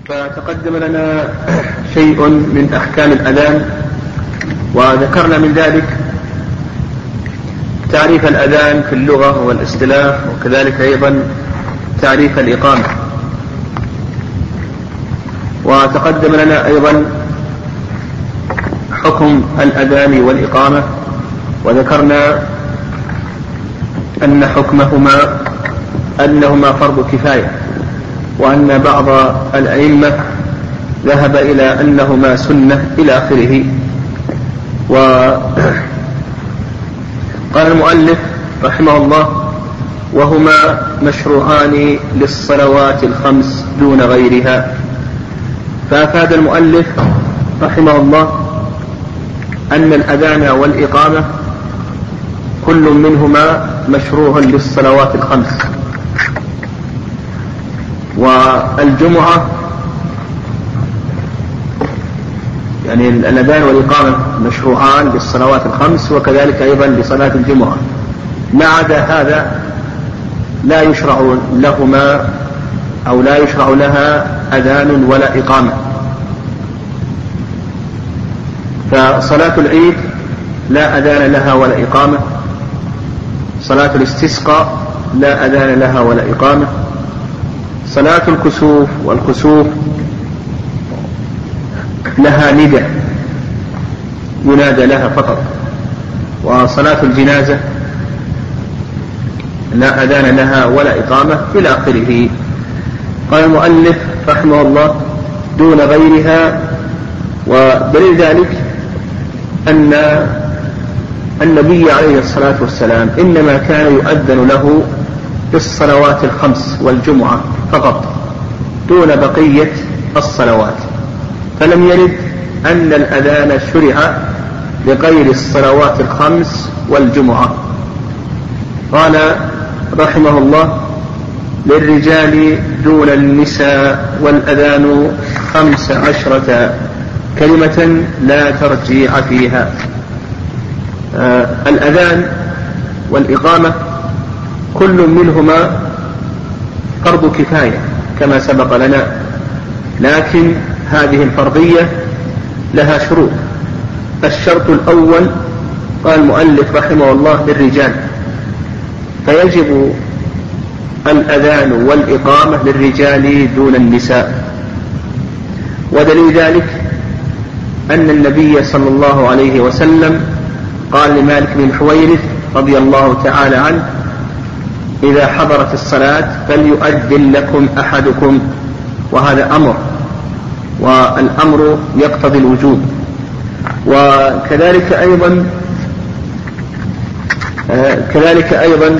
فتقدم لنا شيء من أحكام الأذان، وذكرنا من ذلك تعريف الأذان في اللغة والاصطلاح، وكذلك أيضا تعريف الإقامة. وتقدم لنا أيضا حكم الأذان والإقامة، وذكرنا أن حكمهما أنهما فرض كفاية، وأن بعض الأئمة ذهب إلى أنهما سنة إلى آخره. وقال المؤلف رحمه الله: وهما مشروعان للصلوات الخمس دون غيرها. فأفاد المؤلف رحمه الله أن الأذان والإقامة كل منهما مشروع للصلوات الخمس، والجمعة يعني الأذان والإقامة مشروعان للصلوات الخمس، وكذلك أيضا لصلاة الجمعة. ما عدا هذا لا يشرع لهما أو لا يشرع لها أذان ولا إقامة. فصلاة العيد لا أذان لها ولا إقامة، صلاة الاستسقاء لا أذان لها ولا إقامة، صلاة الكسوف والكسوف لها نداء ينادى لها فقط، وصلاة الجنازة لا أذان لها ولا إقامة إلى آخره. قال المؤلف رحمه الله: دون غيرها. ودليل ذلك أن النبي عليه الصلاة والسلام إنما كان يؤذن له في الصلوات الخمس والجمعة فقط دون بقية الصلوات، فلم يرد أن الأذان شرع لغير الصلوات الخمس والجمعة. قال رحمه الله: للرجال دون النساء والأذان 15 كلمة لا ترجيع فيها. الأذان والإقامة كل منهما فرض كفاية كما سبق لنا، لكن هذه الفرضية لها شروط. الشرط الأول قال المؤلف رحمه الله: للرجال، فيجب الأذان والإقامة للرجال دون النساء. ودليل ذلك أن النبي صلى الله عليه وسلم قال لمالك بن حويرث رضي الله تعالى عنه: إذا حضرت الصلاة فليؤذن لكم أحدكم. وهذا أمر، والأمر يقتضي الوجوب. وكذلك أيضا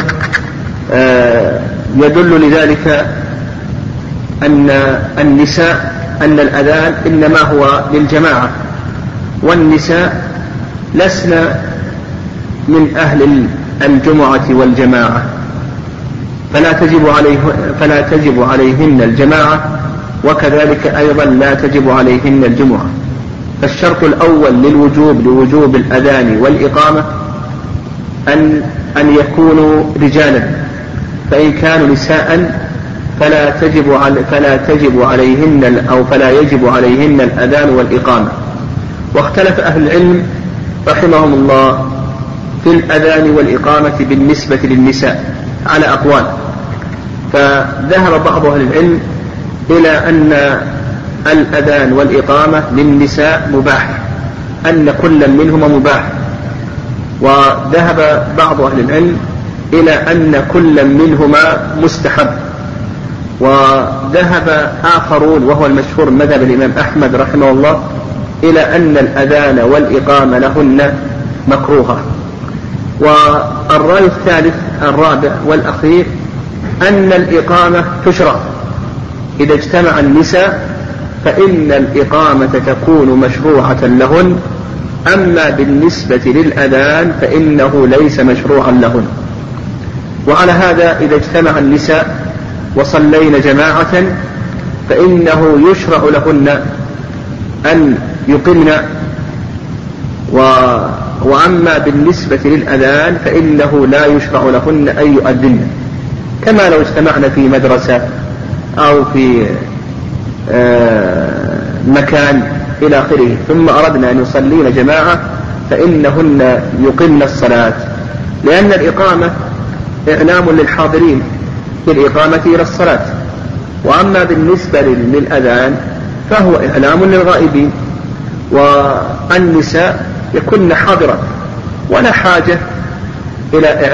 يدل لذلك أن النساء أن الأذان إنما هو للجماعة، والنساء لسن من أهل الجمعة والجماعة، فلا تجب عليهن الجماعة، وكذلك أيضا لا تجب عليهن الجمعة. فالشرط الأول للوجوب لوجوب الأذان والإقامة أن يكونوا رجالا، فإن كانوا نساء فلا يجب عليهن الأذان والإقامة. واختلف أهل العلم رحمهم الله في الأذان والإقامة بالنسبة للنساء على أقوال. فذهب بعض أهل العلم إلى أن الأذان والإقامة للنساء مباح، أن كل منهما مباح. وذهب بعض أهل العلم إلى أن كل منهما مستحب. وذهب آخرون، وهو المشهور مذهب الإمام أحمد رحمه الله، إلى أن الأذان والإقامة لهن مكروهة. والرأي الثالث الرابع والأخير أن الإقامة تشرع إذا اجتمع النساء، فإن الإقامة تكون مشروعة لهن، أما بالنسبة للأذان فإنه ليس مشروعا لهن. وعلى هذا إذا اجتمع النساء وصلين جماعة فإنه يشرع لهن أن يقمن، وأما بالنسبة للأذان فإنه لا يشرع لهن أن يؤذن، كما لو اجتمعنا في مدرسة أو في مكان إلى آخره، ثم أردنا أن يصلين جماعة فإنهن يقمن الصلاة، لأن الإقامة إعلام للحاضرين بالإقامة إلى الصلاة، وأما بالنسبة للأذان فهو إعلام للغائبين، والنساء يكن حاضرة ولا حاجة إلى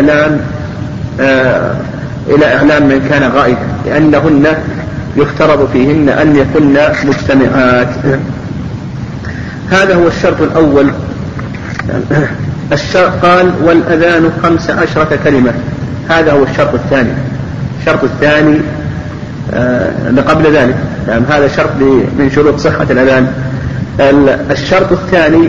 إعلام من كان غائبا، لأنهن يفترض فيهن أن يكن مجتمعات. هذا هو الشرط الأول. قال والأذان 15 كلمة، هذا هو الشرط الثاني. الشرط الثاني قبل ذلك، يعني هذا شرط من شروط صحة الأذان. الشرط الثاني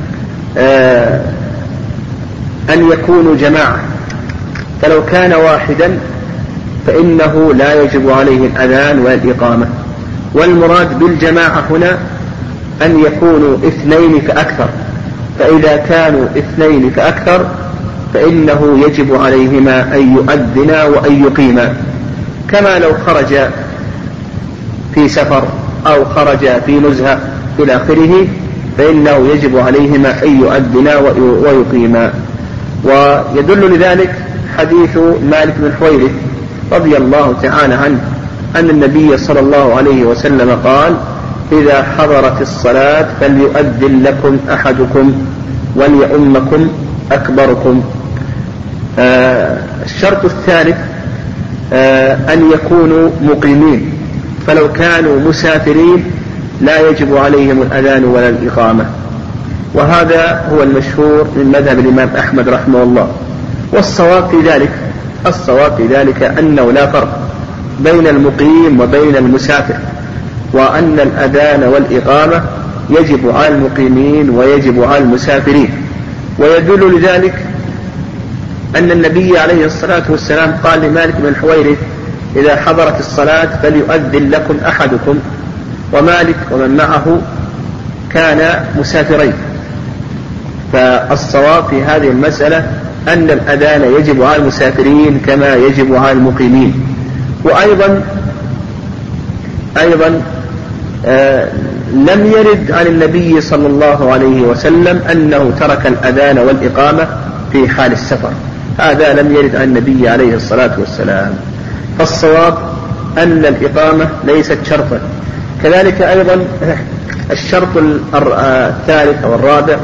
أن يكونوا جماعة، فلو كان واحدا فإنه لا يجب عليه الأذان والإقامة. والمراد بالجماعة هنا أن يكونوا 2 فأكثر، فإذا كانوا 2 فأكثر فإنه يجب عليهما أن يؤذنا وأن يقيما، كما لو خرج في سفر أو خرج في نزهة إلى آخره، فإنه يجب عليهما أن يؤذنا ويقيما. ويدل لذلك حديث مالك بن حويرث رضي الله تعالى عنه أن النبي صلى الله عليه وسلم قال: إذا حضرت الصلاة فليؤذن لكم أحدكم وليؤمكم أكبركم. الشرط الثالث أن يكونوا مقيمين، فلو كانوا مسافرين لا يجب عليهم الأذان ولا الإقامة، وهذا هو المشهور من مذهب الإمام أحمد رحمه الله. والصواب في ذلك أنه لا فرق بين المقيم وبين المسافر، وأن الأذان والإقامة يجب على المقيمين ويجب على المسافرين. ويدل لذلك أن النبي عليه الصلاة والسلام قال لمالك بن حويرث: إذا حضرت الصلاة فليؤذن لكم أحدكم. ومالك ومن معه كان مسافرين، فالصواب في هذه المسألة أن الأذان يجب على المسافرين كما يجب على المقيمين. وأيضا لم يرد عن النبي صلى الله عليه وسلم أنه ترك الأذان والإقامة في حال السفر، هذا لم يرد عن النبي عليه الصلاة والسلام. فالصواب أن الإقامة ليست شرطا. كذلك أيضا الشرط الثالث أو الرابع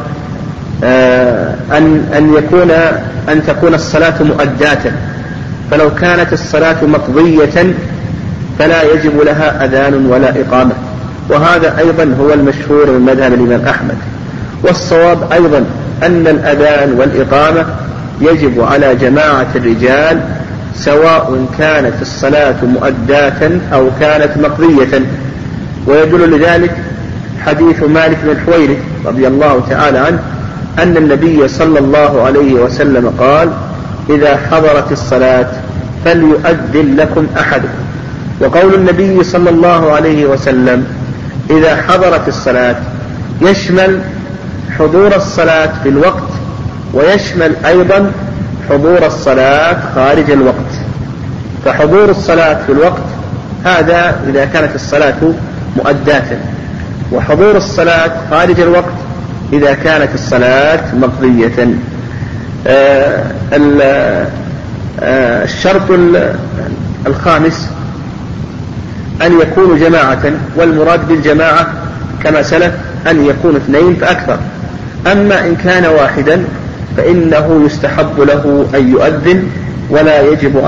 أن تكون الصلاة مؤداة، فلو كانت الصلاة مقضية فلا يجب لها أذان ولا إقامة، وهذا أيضا هو المشهور من مذهب الإمام أحمد. والصواب أيضا أن الأذان والإقامة يجب على جماعة الرجال سواء كانت الصلاة مؤداة أو كانت مقضية. ويدل لذلك حديث مالك بن حويرث رضي الله تعالى عنه أن النبي صلى الله عليه وسلم قال: إذا حضرت الصلاة فليؤذن لكم أحدكم. وقول النبي صلى الله عليه وسلم إذا حضرت الصلاة يشمل حضور الصلاة في الوقت، ويشمل أيضا حضور الصلاة خارج الوقت. فحضور الصلاة في الوقت هذا إذا كانت الصلاة مؤداة، وحضور الصلاة خارج الوقت إذا كانت الصلاة مقضية. الشرط الخامس أن يكونوا جماعة، والمراد بالجماعة كما سلف أن يكونوا 2 فأكثر. أما إن كان واحدا فإنه يستحب له أن يؤذن ولا يجب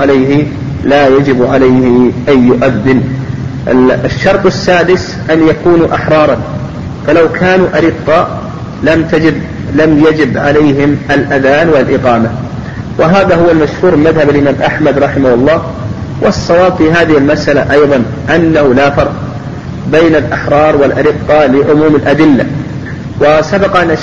عليه أن يؤذن. الشرط السادس أن يكونوا أحرارا، فلو كانوا أرقاء لم يجب عليهم الأذان والإقامة، وهذا هو المشهور من مذهب الإمام أحمد رحمه الله. والصواب في هذه المسألة أيضا أنه لا فرق بين الأحرار والأرقاء لعموم الأدلة. وسبق أن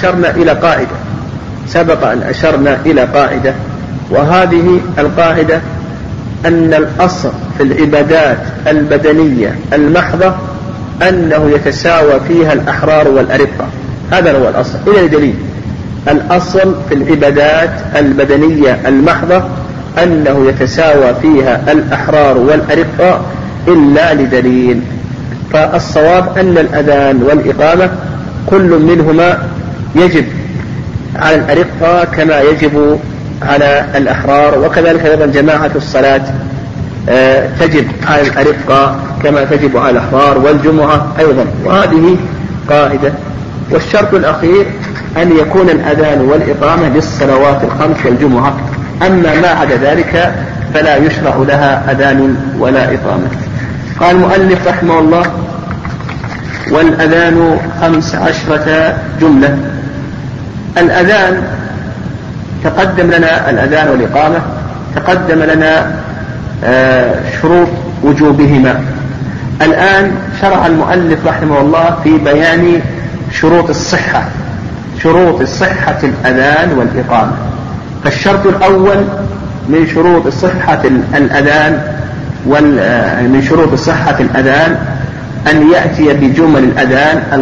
أشرنا إلى قاعدة، وهذه القاعدة أن الأصل في العبادات البدنية المحضة أنه يتساوى فيها الأحرار والأرقاء، هذا هو الأصل إلى دليل. الأصل في العبادات البدنية المحضة أنه يتساوى فيها الأحرار والأرقاء إلا لدليل. فالصواب أن الأذان والإقامة كل منهما يجب على الأرقة كما يجب على الأحرار، وكذلك أيضا جماعة الصلاة تجب على الأرقة كما تجب على الأحرار، والجمعة أيضا، وهذه قاعدة. والشرط الأخير أن يكون الأذان والإقامة للصلوات الخمس والجمعة، أما ما عدا ذلك فلا يشرع لها أذان ولا إقامة. قال المؤلف رحمه الله: والأذان 15 جملة. الأذان تقدم لنا الأذان والإقامة، تقدم لنا شروط وجوبهما. الآن شرع المؤلف رحمه الله في بيان شروط الصحة، شروط صحة الأذان والإقامة. فالشرط الأول من شروط صحة الأذان من شروط صحة الأذان أن يأتي بجمل الأذان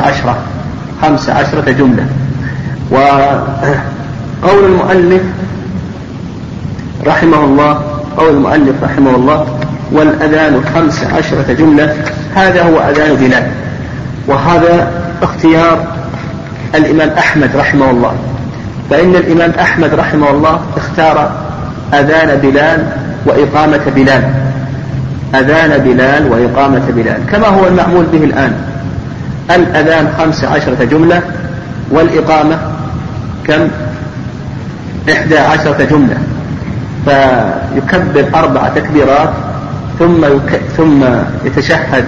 15 جملة. وقول المؤلف رحمه الله والأذان 15 جملة، هذا هو أذان بلال، وهذا اختيار الإمام أحمد رحمه الله، فإن الإمام أحمد رحمه الله اختار أذان بلال وإقامة بلال، أذان بلال وإقامة بلال كما هو المعمول به الآن. الأذان 15 جملة، والإقامة كم؟ 11 جملة. فيكبر 4 تكبيرات ثم يتشهد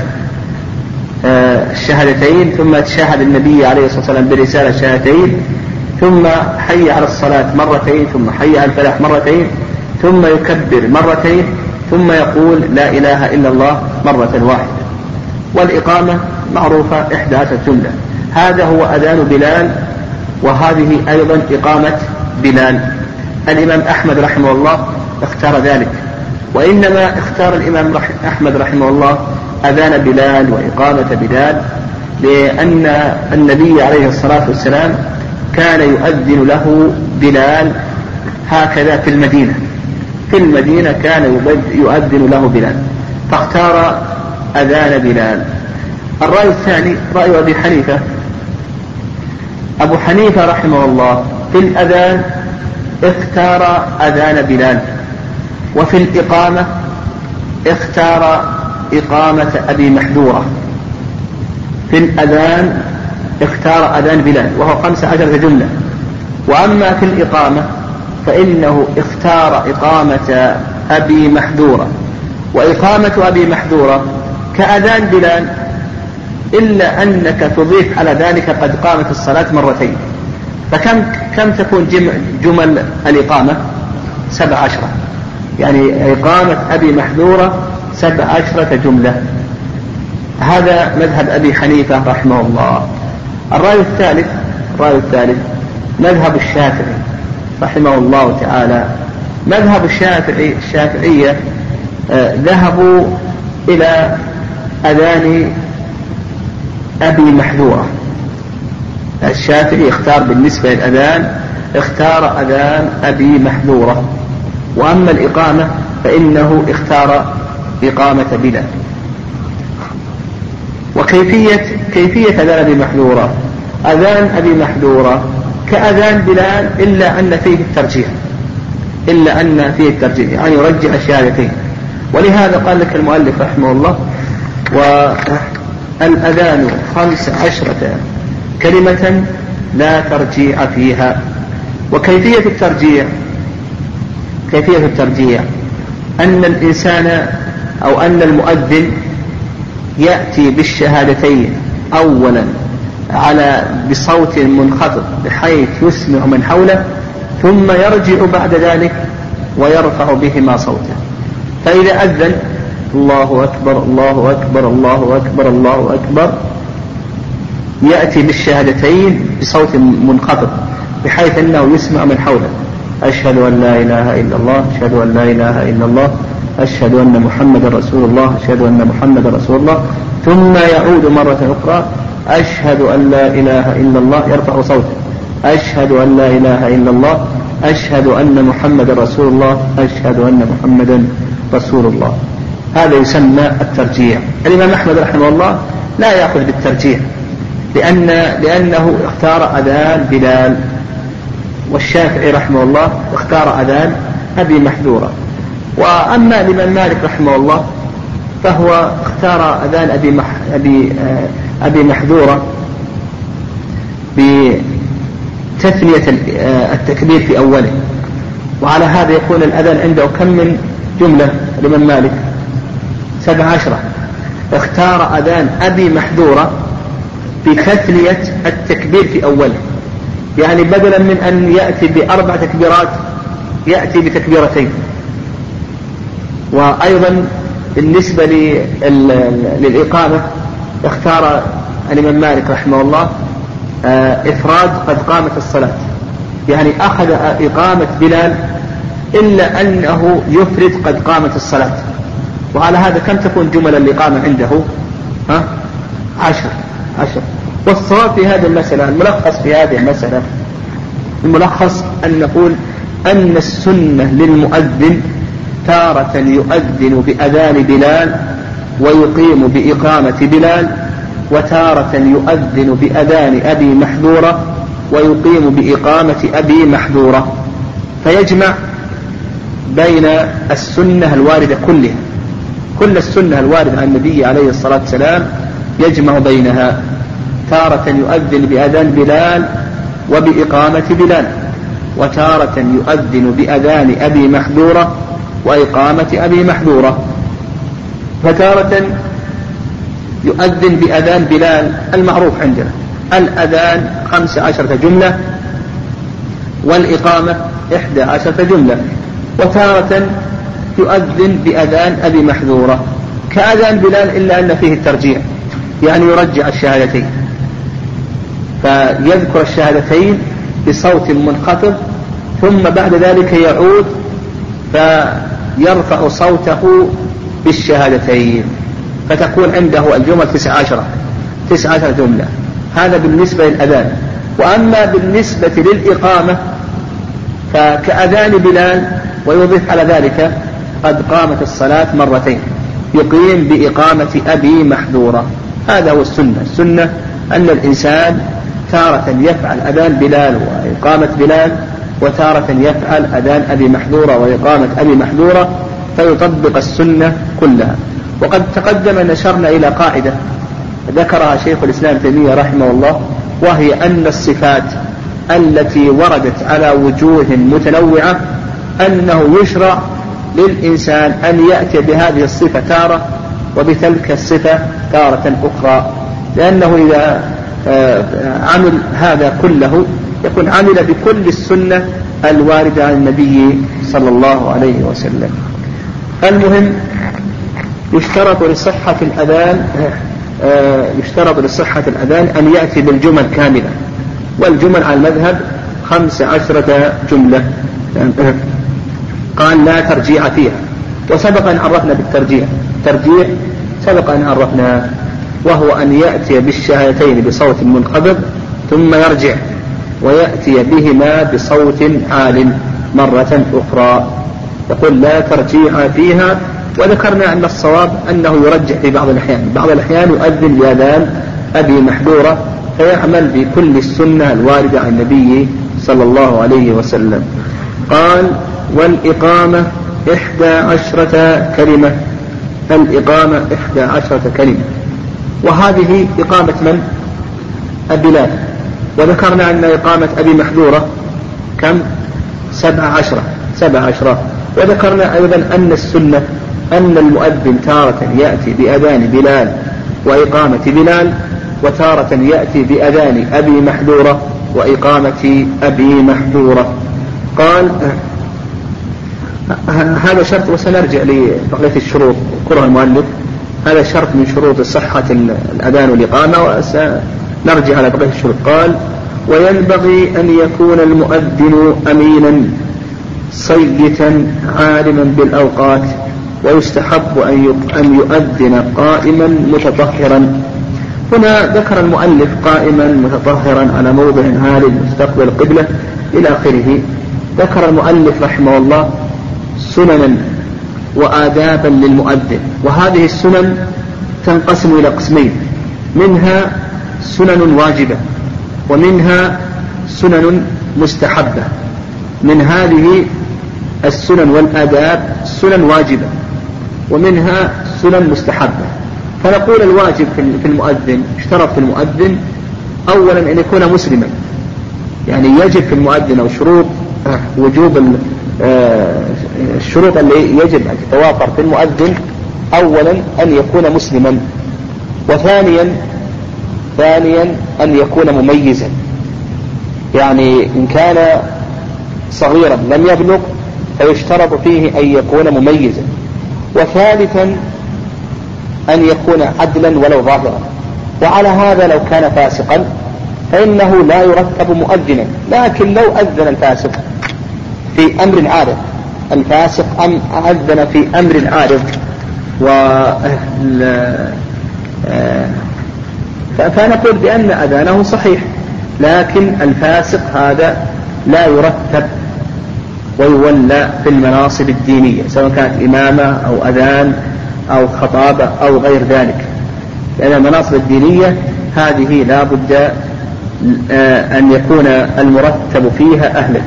الشهادتين، ثم يتشهد النبي عليه الصلاة والسلام برسالة الشهادتين، ثم حي على الصلاة مرتين، ثم حي على الفلاح مرتين، ثم يكبر مرتين، ثم يقول لا إله إلا الله مرة واحدة. والإقامة معروفة 11 جملة. هذا هو أذان بلال، وهذه أيضا إقامة بلال. الإمام أحمد رحمه الله اختار ذلك، وإنما اختار الإمام أحمد رحمه الله أذان بلال وإقامة بلال لأن النبي عليه الصلاة والسلام كان يؤذن له بلال هكذا في المدينة كان يؤذن له بلال، فاختار أذان بلال. الرأي الثاني رأي أبي حنيفة. أبو حنيفة رحمه الله في الأذان اختار أذان بلال، وفي الإقامة اختار إقامة أبي محذورة. في الأذان اختار أذان بلال وهو 15 جملة، وأما في الإقامة فإنه اختار إقامة أبي محذورة. وإقامة أبي محذورة كأذان بلال، إلا أنك تضيف على ذلك قد قامت الصلاة مرتين، فكم تكون جمل الإقامة؟ 17. يعني إقامة أبي محذورة 17 جملة. هذا مذهب أبي حنيفة رحمه الله. الرأي الثالث مذهب الشافعي رحمه الله تعالى. مذهب الشافعية ذهبوا إلى أذان أبي محذورة. الشافعي اختار بالنسبة للأذان اختار أذان أبي محذورة، وأما الإقامة فإنه اختار إقامة بلال. وكيفية أذان أبي محذورة: أذان أبي محذورة كأذان بلال إلا أن فيه الترجيح، يعني يرجع الشهادتين. ولهذا قال لك المؤلف رحمه الله: والأذان 15 كلمة لا ترجيع فيها. وكيفية الترجيع أن الإنسان أو أن المؤذن يأتي بالشهادتين أولا بصوت منخفض بحيث يسمع من حوله، ثم يرجع بعد ذلك ويرفع بهما صوته. فإذا أذن الله أكبر الله أكبر الله أكبر الله أكبر، يأتي بالشهادتين بصوت منخفض بحيث أنه يسمع من حوله: أشهد أن لا إله إلا الله، أشهد أن لا إله إلا الله، أشهد أن محمد رسول الله، أشهد أن محمد رسول الله. ثم يعود مرة أخرى: أشهد أن لا إله إلا الله، يرفع صوته: أشهد أن لا إله إلا الله، أشهد أن محمد رسول الله، أشهد أن محمدا رسول الله. هذا يسمى الترجيع. الإمام أحمد رحمه الله لا يأخذ بالترجيع لأنه اختار أذان بلال، والشافعي رحمه الله اختار أذان أبي محذورة. وأما الإمام مالك رحمه الله فهو اختار أذان أبي محذورة بتثنية التكبير في أوله، وعلى هذا يكون الأذان عنده كم من جملة؟ الإمام مالك 17. اختار أذان أبي محذورة بتثنية التكبير في أوله، يعني بدلا من أن يأتي ب4 تكبيرات يأتي بتكبيرتين. وأيضا بالنسبة للإقامة اختار الإمام مالك رحمه الله إفراد قد قامت الصلاة، يعني أخذ إقامة بلال إلا أنه يفرد قد قامت الصلاة. وعلى هذا كم تكون جمل الإقامة عنده؟ 10. والصواب في هذه المسألة، الملخص في هذه المسألة، الملخص أن نقول أن السنة للمؤذن تارة يؤذن بأذان بلال ويقيم بإقامة بلال، وتارة يؤذن بأذان أبي محذورة ويقيم بإقامة أبي محذورة، فيجمع بين السنة الواردة كلها، كل السنة الواردة عن النبي عليه الصلاة والسلام يجمع بينها، تارة يؤذن بأذان بلال وبإقامة بلال، وتارة يؤذن بأذان أبي محذورة وإقامة أبي محذورة، فتارة يؤذن بأذان بلال المعروف عندنا الأذان 15 جملة والإقامة 11 جملة، وتارة يؤذن بأذان أبي محذورة كأذان بلال إلا أن فيه الترجيع، يعني يرجع الشهادتين، فيذكر الشهادتين بصوت منخفض ثم بعد ذلك يعود فيرفع صوته بالشهادتين، فتكون عنده الجمل 19 جملة. هذا بالنسبة للأذان. وأما بالنسبة للإقامة فكأذان بلال، ويضيف على ذلك قد قامت الصلاة مرتين، يقيم بإقامة أبي محذورة. هذا هو السنة أن الإنسان تارة يفعل أذان بلال وإقامة بلال، وتارة يفعل أذان أبي محذورة وإقامة أبي محذورة، فيطبق السنة كلها. وقد تقدم نشرنا إلى قاعدة ذكرها شيخ الإسلام تيمية رحمه الله، وهي أن الصفات التي وردت على وجوه متنوعة أنه يشرع للإنسان أن يأتي بهذه الصفة تارة وبتلك الصفة تارة أخرى، لأنه إذا عمل هذا كله يكون عمل بكل السنة الواردة عن النبي صلى الله عليه وسلم. المهم يشترط لصحة الأذان أن يأتي بالجمل كاملة، والجمل على المذهب 15 جملة. قال لا ترجيع فيها، وسبق أن عرفنا بالترجيع، ترجيع سبق أن عرفنا، وهو أن يأتي بالشهادتين بصوت منخفض ثم يرجع ويأتي بهما بصوت عال مرة أخرى. يقول لا ترجيع فيها. وذكرنا أن الصواب أنه يرجع في بعض الأحيان يؤذن بأذان أبي محذورة فيعمل بكل السنة الواردة عن النبي صلى الله عليه وسلم. قال والإقامة 11 كلمة، الإقامة 11 كلمة، وهذه إقامة من؟ بلال. وذكرنا أن إقامة أبي محذورة كم؟ 17. وذكرنا أيضا أن السنة أن المؤذن تارة يأتي بأذان بلال وإقامة بلال، وتارة يأتي بأذان أبي محذورة وإقامة أبي محذورة. قال هذا شرط، وسنرجع لبقية الشروط ذكرها المؤلف، هذا شرط من شروط صحة الأذان والإقامة، وسنرجع على بقية الشروط. قال وينبغي أن يكون المؤذن أمينا صيتا عالما بالأوقات، ويستحب أن يؤذن قائما متطهرا. هنا ذكر المؤلف قائما متطهرا على موضع عال مستقبل القبلة إلى آخره. ذكر المؤلف رحمه الله سننا وآدابا للمؤذن. وهذه السنن تنقسم إلى قسمين، منها سنن واجبة ومنها سنن مستحبة. من هذه السنن والآداب سنن واجبة ومنها سنن مستحبة. فنقول الواجب في المؤذن، اشترط في المؤذن أولا أن يكون مسلما، يعني يجب في المؤذن أو شروط وجوب الشروط اللي يجب أن تتوافر في المؤذن أولا أن يكون مسلما، وثانيا أن يكون مميزا، يعني إن كان صغيرا لم يبلغ فيشترط فيه أن يكون مميزا، وثالثا أن يكون عدلا ولو ظاهرا. وعلى هذا لو كان فاسقا فإنه لا يرتب مؤذنا، لكن لو أذن الفاسق في أمر عارض، الفاسق أذن في أمر عارض فنقول بأن أذانه صحيح، لكن الفاسق هذا لا يرتب ويولى في المناصب الدينية، سواء كانت إمامة أو أذان أو خطابة أو غير ذلك، لأن المناصب الدينية هذه لا بد أن يكون المرتب فيها أهلا.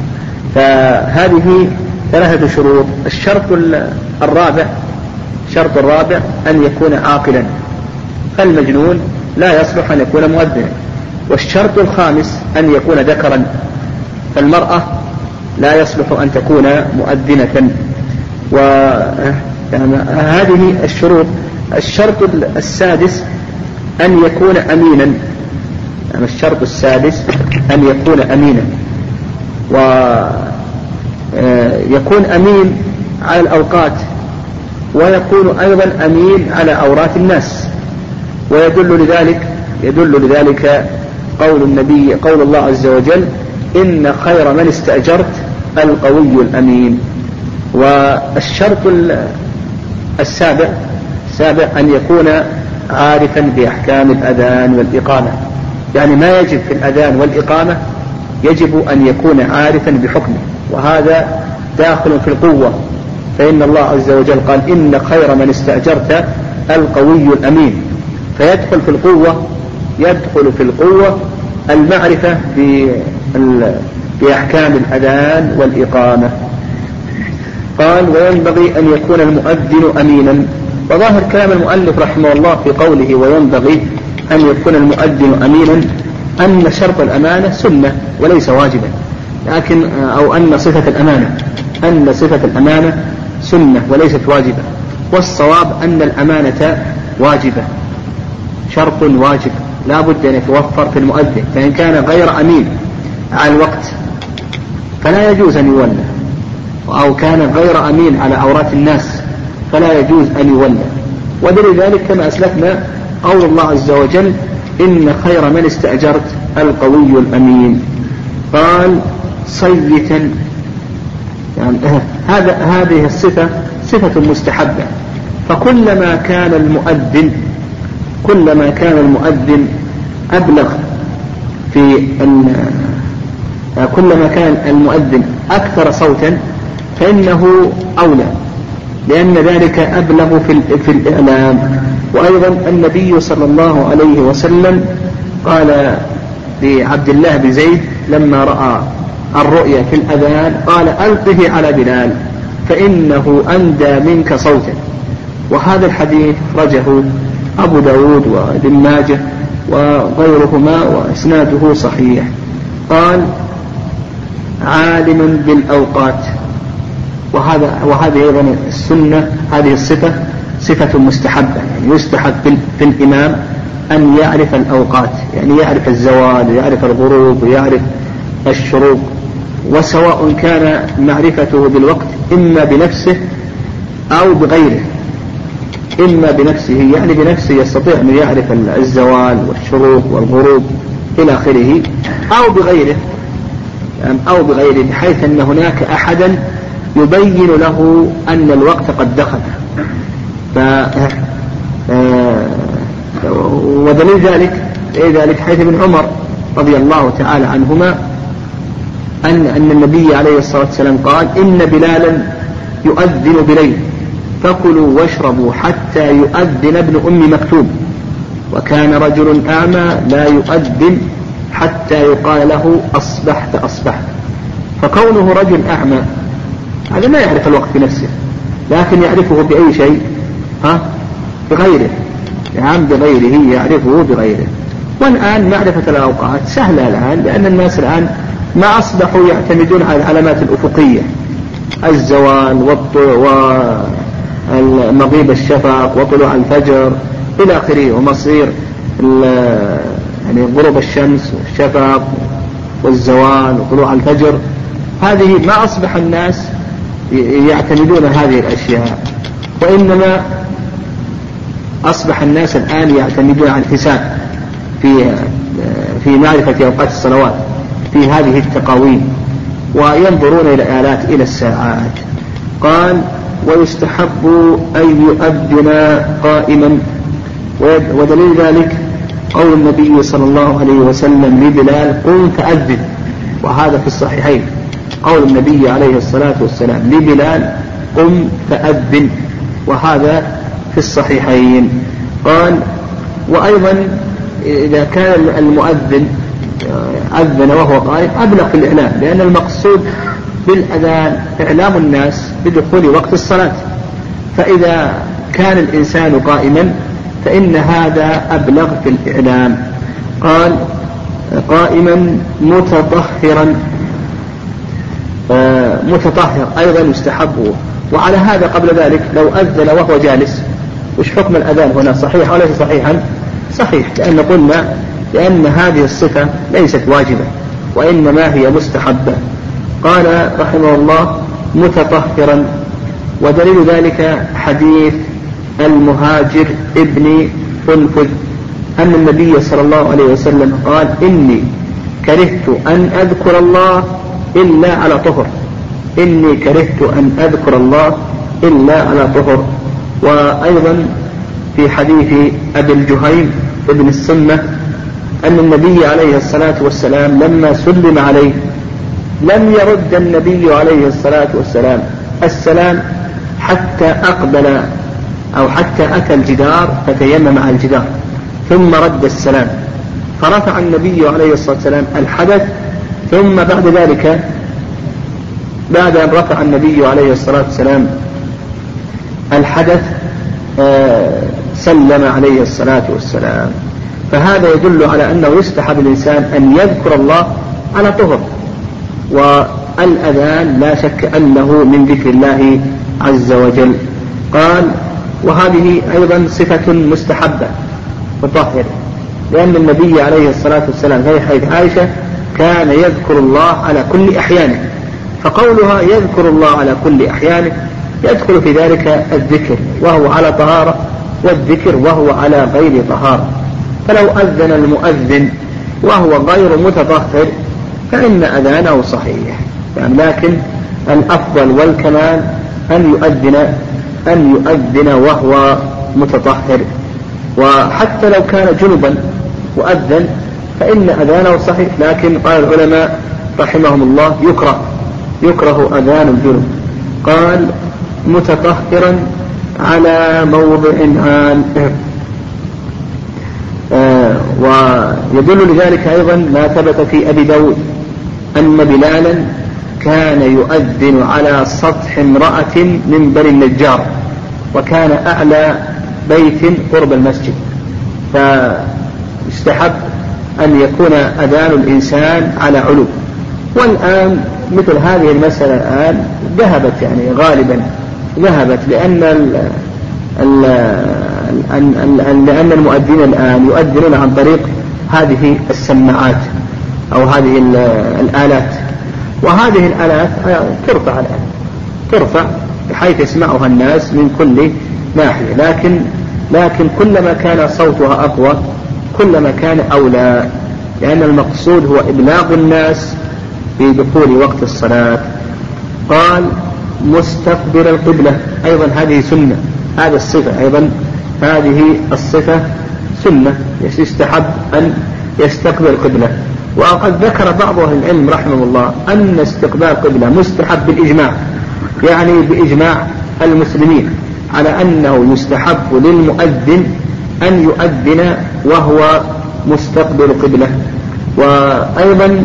فهذه ثلاثة شروط. الشرط الرابع أن يكون عاقلا، فالمجنون لا يصلح أن يكون مؤذنا. والشرط الخامس أن يكون ذكرا، فالمرأة لا يصلح أن تكون مؤذنة. وهذه الشروط. الشرط السادس أن يكون أمينا، يعني الشرط السادس أن يكون أمينا، ويكون أمين على الأوقات، ويكون أيضا أمين على عورات الناس. ويدل لذلك قول الله عز وجل: إن خير من استأجرت القوي الأمين. والشرط السابع أن يكون عارفا بأحكام الأذان والإقامة، يعني ما يجب في الأذان والإقامة يجب أن يكون عارفا بحكمه، وهذا داخل في القوة، فإن الله عز وجل قال: إن خير من استأجرت القوي الأمين. فيدخل في القوة المعرفة بأحكام الأذان والإقامة. قال: وينبغي أن يكون المؤذن أمينا. وظاهر كلام المؤلف رحمه الله في قوله وينبغي أن يكون المؤذن أمينا أن شرط الأمانة سنة وليس واجبا، لكن أو أن صفة الأمانة سنة وليست واجبة. والصواب أن الأمانة واجبة، شرط واجب لا بد أن يتوفر في المؤذن، فإن كان غير أمين على الوقت فلا يجوز أن يولى، أو كان غير أمين على عورات الناس فلا يجوز أن يولى. ودليل ذلك كما أسلفنا قول الله عز وجل: إن خير من استأجرت القوي الأمين. قال: صيتا، يعني هذه الصفة صفة مستحبة، فكلما كان المؤذن أبلغ كلما كان المؤذن أكثر صوتا فإنه أولى، لأن ذلك أبلغ في الإعلام. وأيضا النبي صلى الله عليه وسلم قال لعبد الله بن زيد لما رأى الرؤيا في الأذان قال: ألقه على بلال فإنه أندى منك صوتا. وهذا الحديث رجه أبو داود وابن ماجه وغيرهما وإسناده صحيح. قال: عالم بالأوقات. وهذه أيضا السنة، هذه الصفة صفة مستحبة، يعني يستحب في الإمام أن يعرف الأوقات، يعني يعرف الزوال ويعرف الغروب ويعرف الشروق، وسواء كان معرفته بالوقت إما بنفسه أو بغيره. إما بنفسه، يعني بنفسه يستطيع أن يعرف الزوال والشروق والغروب إلى آخره، أو بغيره بحيث أن هناك أحدا يبين له أن الوقت قد دخل. ودليل ذلك حيث ابن عمر رضي الله تعالى عنهما أن النبي عليه الصلاة والسلام قال: إن بلالا يؤذن بليل فكلوا واشربوا حتى يؤذن ابن أم مكتوم، وكان رجل أعمى لا يؤذن حتى يقال له أصبحت أصبحت. فكونه رجل أعمى هذا لا يعرف الوقت بنفسه، لكن يعرفه بأي شيء؟ بغيره، نعم بغيره، يعرفه بغيره. والآن معرفة الأوقات سهلة الآن، لأن الناس الآن ما أصبحوا يعتمدون على العلامات الأفقية، الزوال ومغيب الشفق وطلوع الفجر إلى آخره، ومصير يعني غروب الشمس والشفق والزوال وطلوع الفجر. هذه ما أصبح الناس يعتمدون هذه الأشياء، وإنما أصبح الناس الآن يعتمدون على الحساب في معرفة أوقات الصلوات في هذه التقاويم، وينظرون إلى آلات إلى الساعات. قال: ويستحب أن يؤذن قائما، ودليل ذلك قول النبي صلى الله عليه وسلم لبلال: قم فأذن، وهذا في الصحيحين. قول النبي عليه الصلاة والسلام لبلال: قم فأذن، وهذا في الصحيحين. قال: وأيضا إذا كان المؤذن أذن وهو قائم أبلغ في الإعلام، لأن المقصود بالأذان إعلام الناس بدخول وقت الصلاة، فإذا كان الإنسان قائما فإن هذا أبلغ في الإعلام. قال: قائما متطهر أيضا يستحب. وعلى هذا قبل ذلك لو أذن وهو جالس، وش حكم الأذان هنا؟ صحيح وليس صحيحا؟ صحيح، لأن قلنا لأن هذه الصفة ليست واجبة وإنما هي مستحبة. قال رحمه الله: متطهرا، ودليل ذلك حديث المهاجر ابن أنفذ أن النبي صلى الله عليه وسلم قال: إني كرهت أن أذكر الله إلا على طهر، إني كرهت أن أذكر الله إلا على طهر. وأيضا في حديث أبي الجهيم ابن السمة أن النبي عليه الصلاة والسلام لما سلم عليه لم يرد النبي عليه الصلاة والسلام السلام حتى أقبل أو حتى أتى الجدار فتيمم على الجدار ثم رد السلام، فرفع النبي عليه الصلاة والسلام الحدث، ثم بعد ذلك بعد أن رفع النبي عليه الصلاة والسلام الحدث سلم عليه الصلاة والسلام. فهذا يدل على أنه يستحب الإنسان أن يذكر الله على طهر، والأذان لا شك أنه من ذكر الله عز وجل. قال: وهذه أيضا صفة مستحبة مطهرة، لأن النبي عليه الصلاة والسلام في حديث عائشة كان يذكر الله على كل أحيانه، فقولها يذكر الله على كل أحيانه يدخل في ذلك الذكر وهو على طهارة، والذكر وهو على غير طهارة. فلو أذن المؤذن وهو غير متطهر فإن أذانه صحيح، لكن الأفضل والكمال أن يؤذن وهو متطهر. وحتى لو كان جنبا وأذن فإن أذانه صحيح، لكن قال العلماء رحمهم الله يكره أذان الجنب. قال: متطهرا على موضع عام. ويدل لذلك أيضا ما ثبت في أبي داود أن بلالا كان يؤذن على سطح امرأة من بني النجار، وكان أعلى بيت قرب المسجد، فاستحب أن يكون أذان الإنسان على علو. والآن مثل هذه المسألة الآن ذهبت، يعني غالبا ذهبت، لأن المؤذنين الآن يؤذنون عن طريق هذه السماعات أو هذه الآلات، وهذه الآلات ترفع الآن، ترفع بحيث يسمعها الناس من كل ناحية، لكن كلما كان صوتها أقوى كلما كان أولى، لأن المقصود هو إبلاغ الناس في دخول وقت الصلاة. قال: مستقبل القبلة، أيضا هذه سنة، هذا الصفة أيضا هذه الصفة سنة، يستحب أن يستقبل القبلة. وقد ذكر بعض أهل العلم رحمه الله أن استقبال القبلة مستحب بالإجماع، يعني بإجماع المسلمين، على أنه يستحب للمؤذن أن يؤذن وهو مستقبل قبلة. وأيضا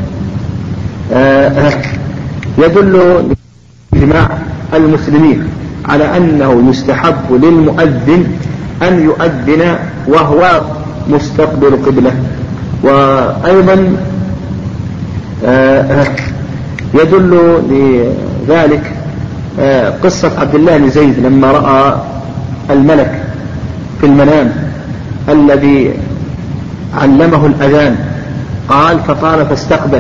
يدل إجماع المسلمين على أنه يستحب للمؤذن أن يؤذن وهو مستقبل قبلة. وأيضا يدل لذلك قصة عبد الله بن زيد لما رأى الملك في المنام الذي علمه الأذان، قال فطال فاستقبل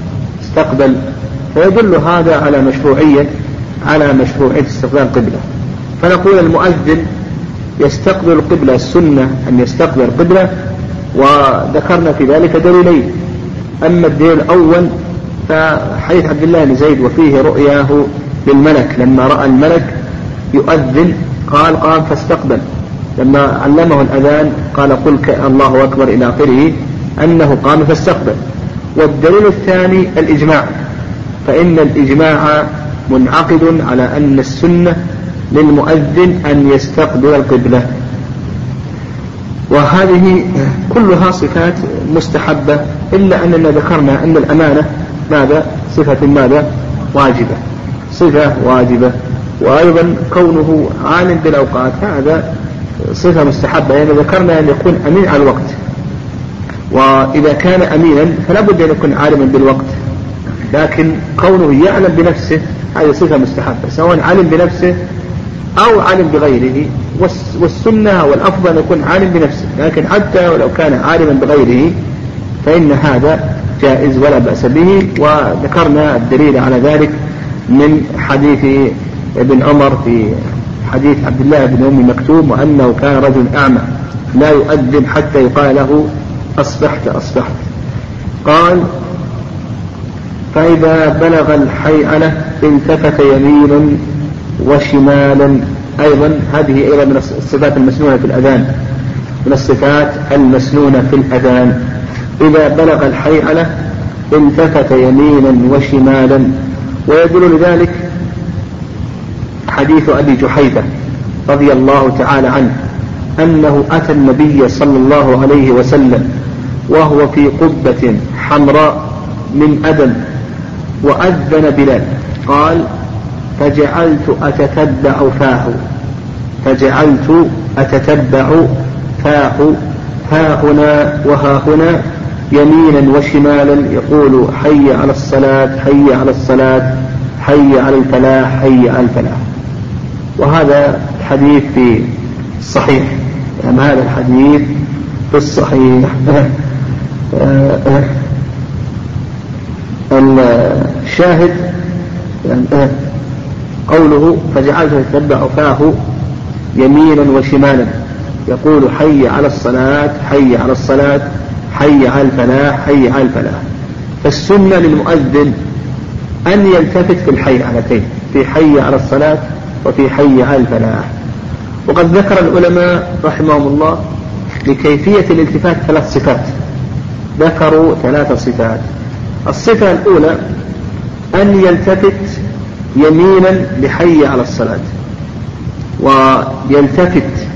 فيدل هذا على مشروعية استقبال القبلة. فنقول المؤذن يستقبل القبلة، السنة أن يستقبل القبلة، وذكرنا في ذلك دليلين. أما الدليل الأول فحديث عبد الله بن زيد وفيه رؤياه للملك لما رأى الملك يؤذن قال قام فاستقبل، لما علمه الأذان قال قل الله أكبر إلى آخره أنه قام فاستقبل. والدليل الثاني الإجماع، فإن الإجماع منعقد على أن السنة للمؤذن أن يستقبل القبلة. وهذه كلها صفات مستحبة، إلا أننا ذكرنا أن الأمانة ماذا؟ صفة ماذا؟ واجبة، صفة واجبة. وأيضا كونه عالم بالأوقات هذا صفة مستحبة، يعني ذكرنا أن يكون أمين على الوقت، وإذا كان أمينا فلا بد أن يكون عالما بالوقت، لكن كونه يعلم بنفسه هذه صفة مستحبة، سواء علم بنفسه أو علم بغيره. والسنة والأفضل أن يكون عالم بنفسه، لكن حتى ولو كان عالما بغيره فإن هذا جائز ولا بأس به. وذكرنا الدليل على ذلك من حديث ابن عمر في حديث عبد الله بن أم مكتوم، وأنه كان رجل أعمى لا يؤذن حتى يقال له أصبحت. قال فإذا بلغ الحيعلة التفت يمينا وشمالا. أيضا هذه أيضا من الصفات المسنونة في الأذان، من الصفات المسنونة في الأذان. إذا بلغ الحيعلة التفت يمينا وشمالا. ويدل لذلك حديث أبي جحيفة رضي الله تعالى عنه أنه أتى النبي صلى الله عليه وسلم وهو في قبة حمراء من أدم وأذن بلال، قال فجعلت أتتبع فاه ها هنا وها هنا يمينا وشمالا يقول حي على الصلاة حي على الصلاة حي على الفلاح حي على الفلاح. وهذا الحديث في الصحيح، يعني هذا الحديث في الصحيح. الشاهد يعني قوله فجعلت أتتبع فاه يمينا وشمالا يقول حي على الصلاة حي على الصلاة حي على الفلاح حي على الفلاح. فالسنة للمؤذن أن يلتفت في الحيعلتين، في حي على الصلاة وفي حي على الفلاح. وقد ذكر العلماء رحمهم الله لكيفية الالتفات 3 صفات، ذكروا 3 صفات. الصفة الأولى أن يلتفت يمينا لحي على الصلاة، ويلتفت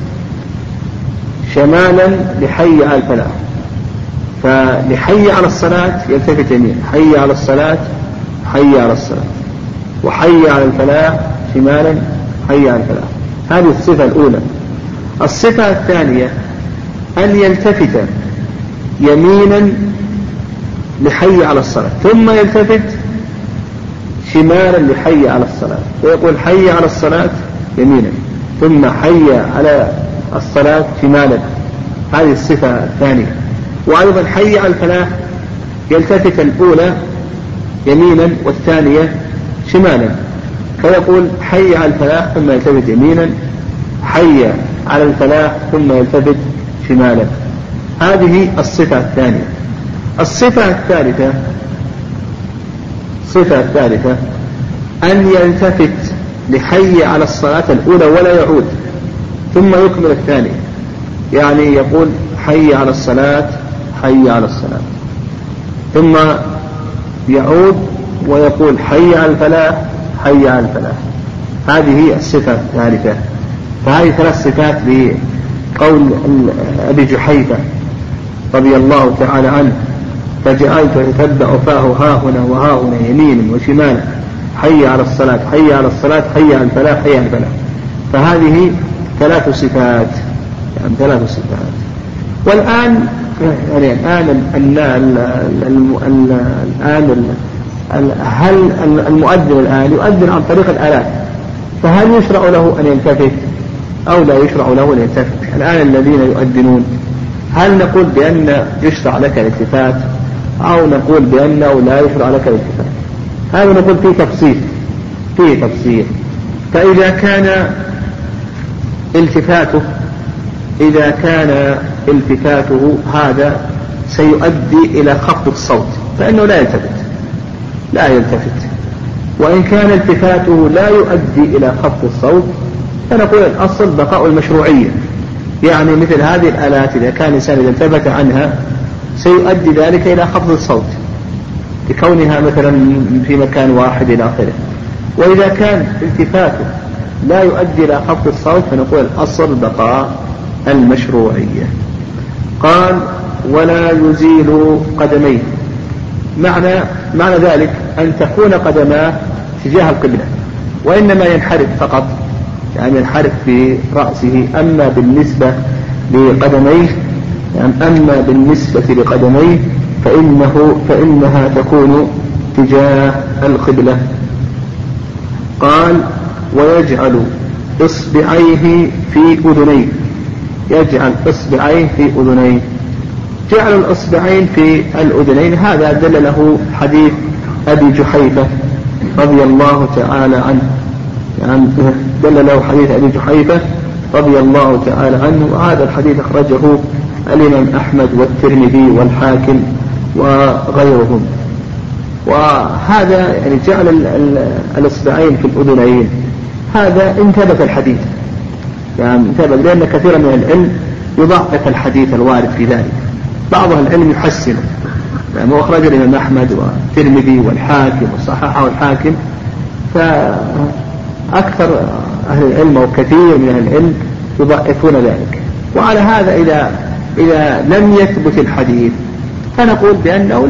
شمالا لحي على الفلاح. فلحي على الصلاة يلتفت يمين، حي على الصلاة حي على الصلاة، وحي على الفلاح شمالا حي على الفلاح. هذه الصفة الأولى. الصفة الثانية أن يلتفت يمينا لحي على الصلاة ثم يلتفت شمالا لحي على الصلاة، ويقول حي على الصلاة يمينا ثم حي على الصلاة شمالا. هذه الصفة الثانية. وأيضا حي على الفلاح يلتفت الأولى يمينا والثانية شمالا، فيقول حي على الفلاح ثم يلتفت يمينا، حي على الفلاح ثم يلتفت شمالا. هذه الصفة الثانية. الصفة الثالثة أن يلتفت لحي على الصلاة الأولى ولا يعود ثم يكمل الثانية، يعني يقول حي على الصلاة حي على الصلاة ثم يعود ويقول حي على الفلاح حي على الفلاح. هذه الصفة الثالثة. فهذه 3 صفات بقول أبي جحيفة رضي الله تعالى عنه: فجعلت أتتبع فاه ها هنا وها هنا يمينا وشمالا حي على الصلاة حي على الصلاة حي على الفلاح حي على الفلاح. فهذه 3 صفات، يعني 3 صفات. والآن يعني هل المؤذن الآن يؤذن عن طريق الآلات، فهل يشرع له أن يلتفت أو لا يشرع له أن يلتفت؟ الآن الذين يؤذنون هل نقول بأن يشرع لك الالتفات أو نقول بأنه لا يشرع لك الالتفات؟ هذا نقول فيه تفصيل. فإذا كان التفاته هذا سيؤدي إلى خفض الصوت فإنه لا يلتفت. وإن كان التفاته لا يؤدي إلى خفض الصوت فنقول الأصل بقاء المشروعية. يعني مثل هذه الآلات إذا كان الإنسان إذا التفت عنها سيؤدي ذلك إلى خفض الصوت لكونها مثلا في مكان واحد إلى آخره. وإذا كان التفاته لا يؤدي إلى خفض الصوت فنقول الأصل بقاء المشروعية. قال: ولا يزيل قدميه. معنى ذلك أن تكون قدماه تجاه القبلة، وإنما ينحرف فقط، يعني ينحرف برأسه. أما بالنسبة لقدميه فإنها تكون تجاه القبلة. قال: ويجعل إصبعيه في أذنيه. جعل الإصبعين في الأذنين هذا دل له حديث أبي جحيفة رضي الله تعالى عنه، يعني دل له حديث أبي جحيفة رضي الله تعالى عنه. وهذا الحديث أخرجه الإمام أحمد والترمذي والحاكم وغيرهم. وهذا يعني جعل الإصبعين في الأذنين هذا انتبه الحديث، يعني انتبه، لأن كثيرا من العلم يضعف الحديث الوارد في ذلك. بعض العلم يحسنه، يعني وأخرج الإمام أحمد والترمذي والحاكم وصححه الحاكم. فأكثر أهل العلم وكثير من أهل العلم يضعفون ذلك. وعلى هذا إذا لم يثبت الحديث فنقول بأنه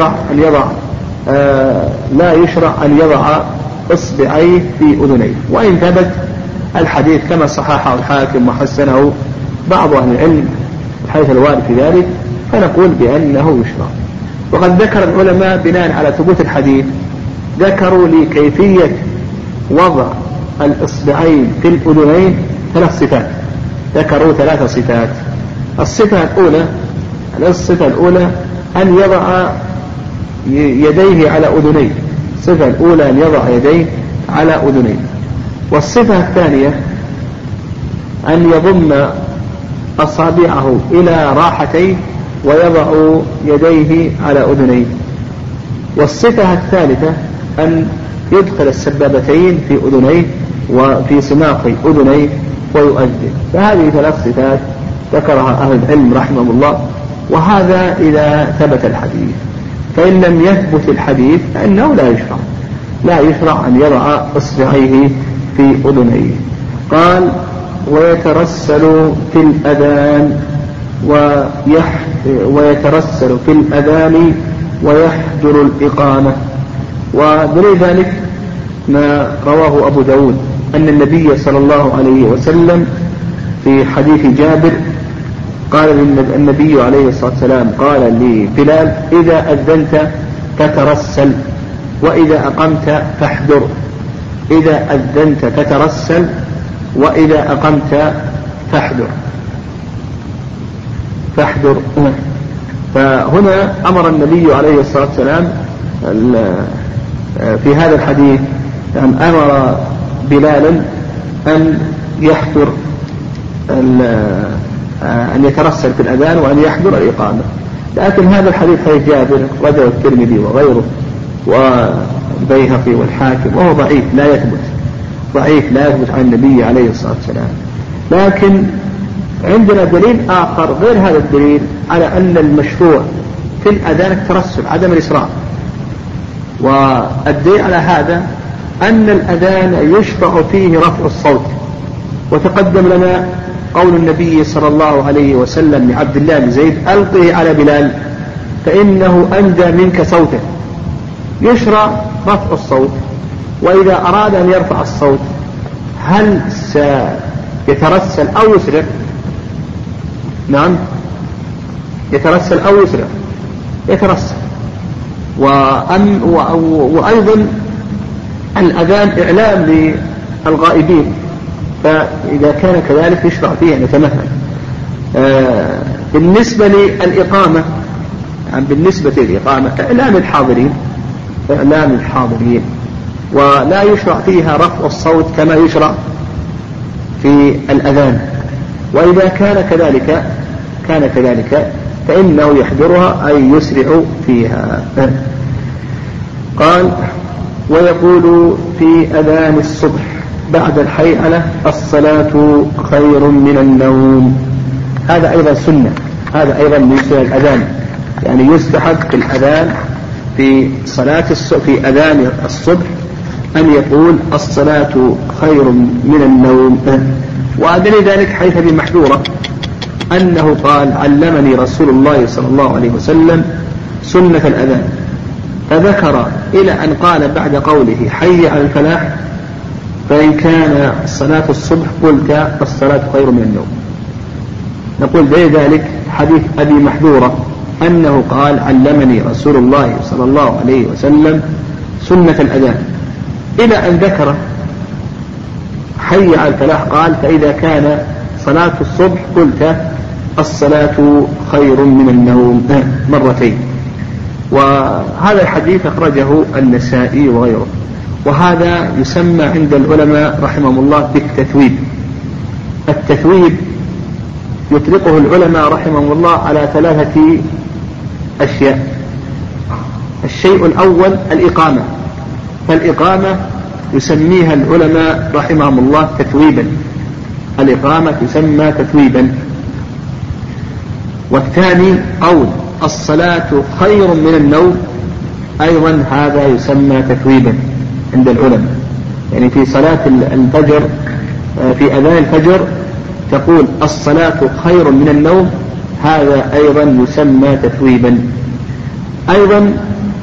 لا يشرع أن يضع إصبعيه في أذنيه. وإن ثبت الحديث كما صححه الحاكم وحسنه بعض أهل العلم الحديث الوارد في ذلك فنقول بأنه يشرع. وقد ذكر العلماء بناء على ثبوت الحديث ذكروا لكيفية وضع الإصبعين في الأذنين 3 صفات. ذكروا 3 صفات. الصفة الأولى أن يضع يديه على أذنيه. الصفة الأولى أن يضع يديه على أذنيه. والصفة الثانية أن يضم أصابعه إلى راحتيه ويضع يديه على أذنيه. والصفة الثالثة أن يدخل السبابتين في أذنيه وفي سماق أذنيه ويؤذن. فهذه 3 صفات ذكرها أهل العلم رحمه الله. وهذا إذا ثبت الحديث. فإن لم يثبت الحديث فإنه لا يشرع أن يضع إصبعيه في أذنيه. قال: ويترسل في الأذان ويحضر الإقامة. ودليل ذلك ما رواه أبو داود أن النبي صلى الله عليه وسلم في حديث جابر قال النبي عليه الصلاة والسلام قال لبلال: إذا أذنت فترسل وإذا أقمت فاحضر. إذا أذنت فترسل وإذا أقمت فاحضر. فهنا أمر النبي عليه الصلاة والسلام في هذا الحديث أن أمر بلالا أن يحضر أن يترسل في الأذان وأن يحضر الإقامة. لكن هذا الحديث حديث جابر رواه الترمذي وغيره والبيهقي والحاكم وهو ضعيف لا يثبت عن النبي عليه الصلاة والسلام. لكن عندنا دليل آخر غير هذا الدليل على أن المشروع في الأذان الترسل عدم الإسراع. والدليل على هذا أن الأذان يشرع فيه رفع الصوت، وتقدم لنا قول النبي صلى الله عليه وسلم لعبد الله بن زيد: ألقه على بلال فإنه أندى منك صوته. يشرع رفع الصوت، وإذا أراد أن يرفع الصوت هل سيترسل أو يسرع؟ نعم، يترسل أو يسرع؟ يترسل. وأيضا الأذان إعلام للغائبين، فإذا كان كذلك يشرع فيه أن يتمهل. بالنسبة للإقامة، يعني بالنسبة للإقامة إعلام الحاضرين، ولا يشرع فيها رفع الصوت كما يشرع في الأذان. وإذا كان كذلك فإنه يحضرها أي يسرع فيها. قال: ويقول في أذان الصبح بعد الحيعلة: الصلاة خير من النوم. هذا أيضا سنة، هذا أيضا من سنة الأذان، يعني يستحب في الأذان في أذان الصبح أن يقول: الصلاة خير من النوم. وأدل ذلك حيث أبي محذورة أنه قال: علمني رسول الله صلى الله عليه وسلم سنة الأذان، فذكر إلى أن قال بعد قوله: حي على الفلاح، فإن كان صلاة الصبح قلت: الصلاة خير من النوم. نقول بذلك حديث أبي محذورة أنه قال: علمني رسول الله صلى الله عليه وسلم سنة الأذان، إلى أن ذكر حي على الفلاح قال: فإذا كان صلاة الصبح قلت: الصلاة خير من النوم مرتين. وهذا الحديث أخرجه النسائي وغيره. وهذا يسمى عند العلماء رحمهم الله بالتثويب. التثويب يطلقه العلماء رحمهم الله على 3 أشياء. الشيء الأول الإقامة، فالإقامة يسميها العلماء رحمهم الله تثويبا، الإقامة تسمى تثويبا. والثاني قول: الصلاة خير من النوم، أيضا هذا يسمى تثويبا عند العلماء. يعني في صلاة الفجر، في أذان الفجر تقول: الصلاة خير من النوم، هذا أيضا يسمى تثويبا. أيضا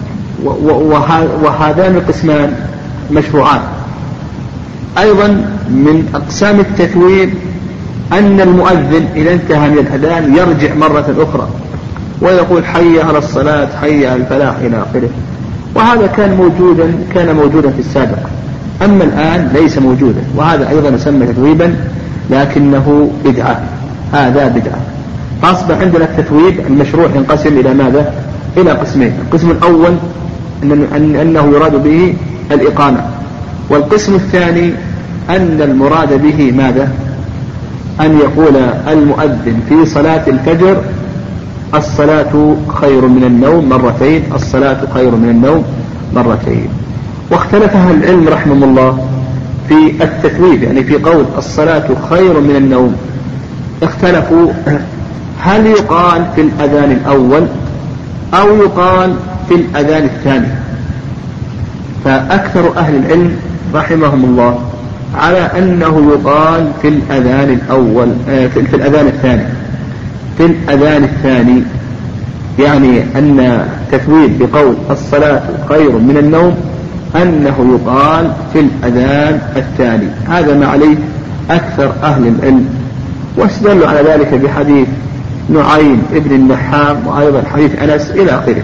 وهذان القسمان مشروعان. أيضا من أقسام التثويب أن المؤذن إذا انتهى من الأذان يرجع مرة أخرى ويقول: حي على الصلاة، حي على الفلاح، إلى آخره. وهذا كان موجودا في السابق، أما الآن ليس موجودا، وهذا أيضا يسمى تثويبا لكنه بدعة. هذا بدعة. فأصبح عندنا التثويب المشروع ينقسم إلى ماذا؟ إلى قسمين. القسم الأول أنه يراد به الإقامة، والقسم الثاني أن المراد به ماذا؟ أن يقول المؤذن في صلاة الفجر: الصلاة خير من النوم مرتين، الصلاة خير من النوم مرتين. واختلف أهل العلم رحمهم الله في التثويب، يعني في قول الصلاة خير من النوم. اختلفوا هل يقال في الأذان الأول أو يقال في الأذان الثاني. فأكثر أهل العلم رحمهم الله على أنه يقال في الأذان الأول، في الأذان الثاني. في الأذان الثاني يعني أن تثويب بقول الصلاة خير من النوم أنه يقال في الأذان الثاني. هذا ما عليه أكثر أهل العلم، واستدلوا على ذلك بحديث نعيم ابن النحام وأيضا حديث أنس إلى آخره.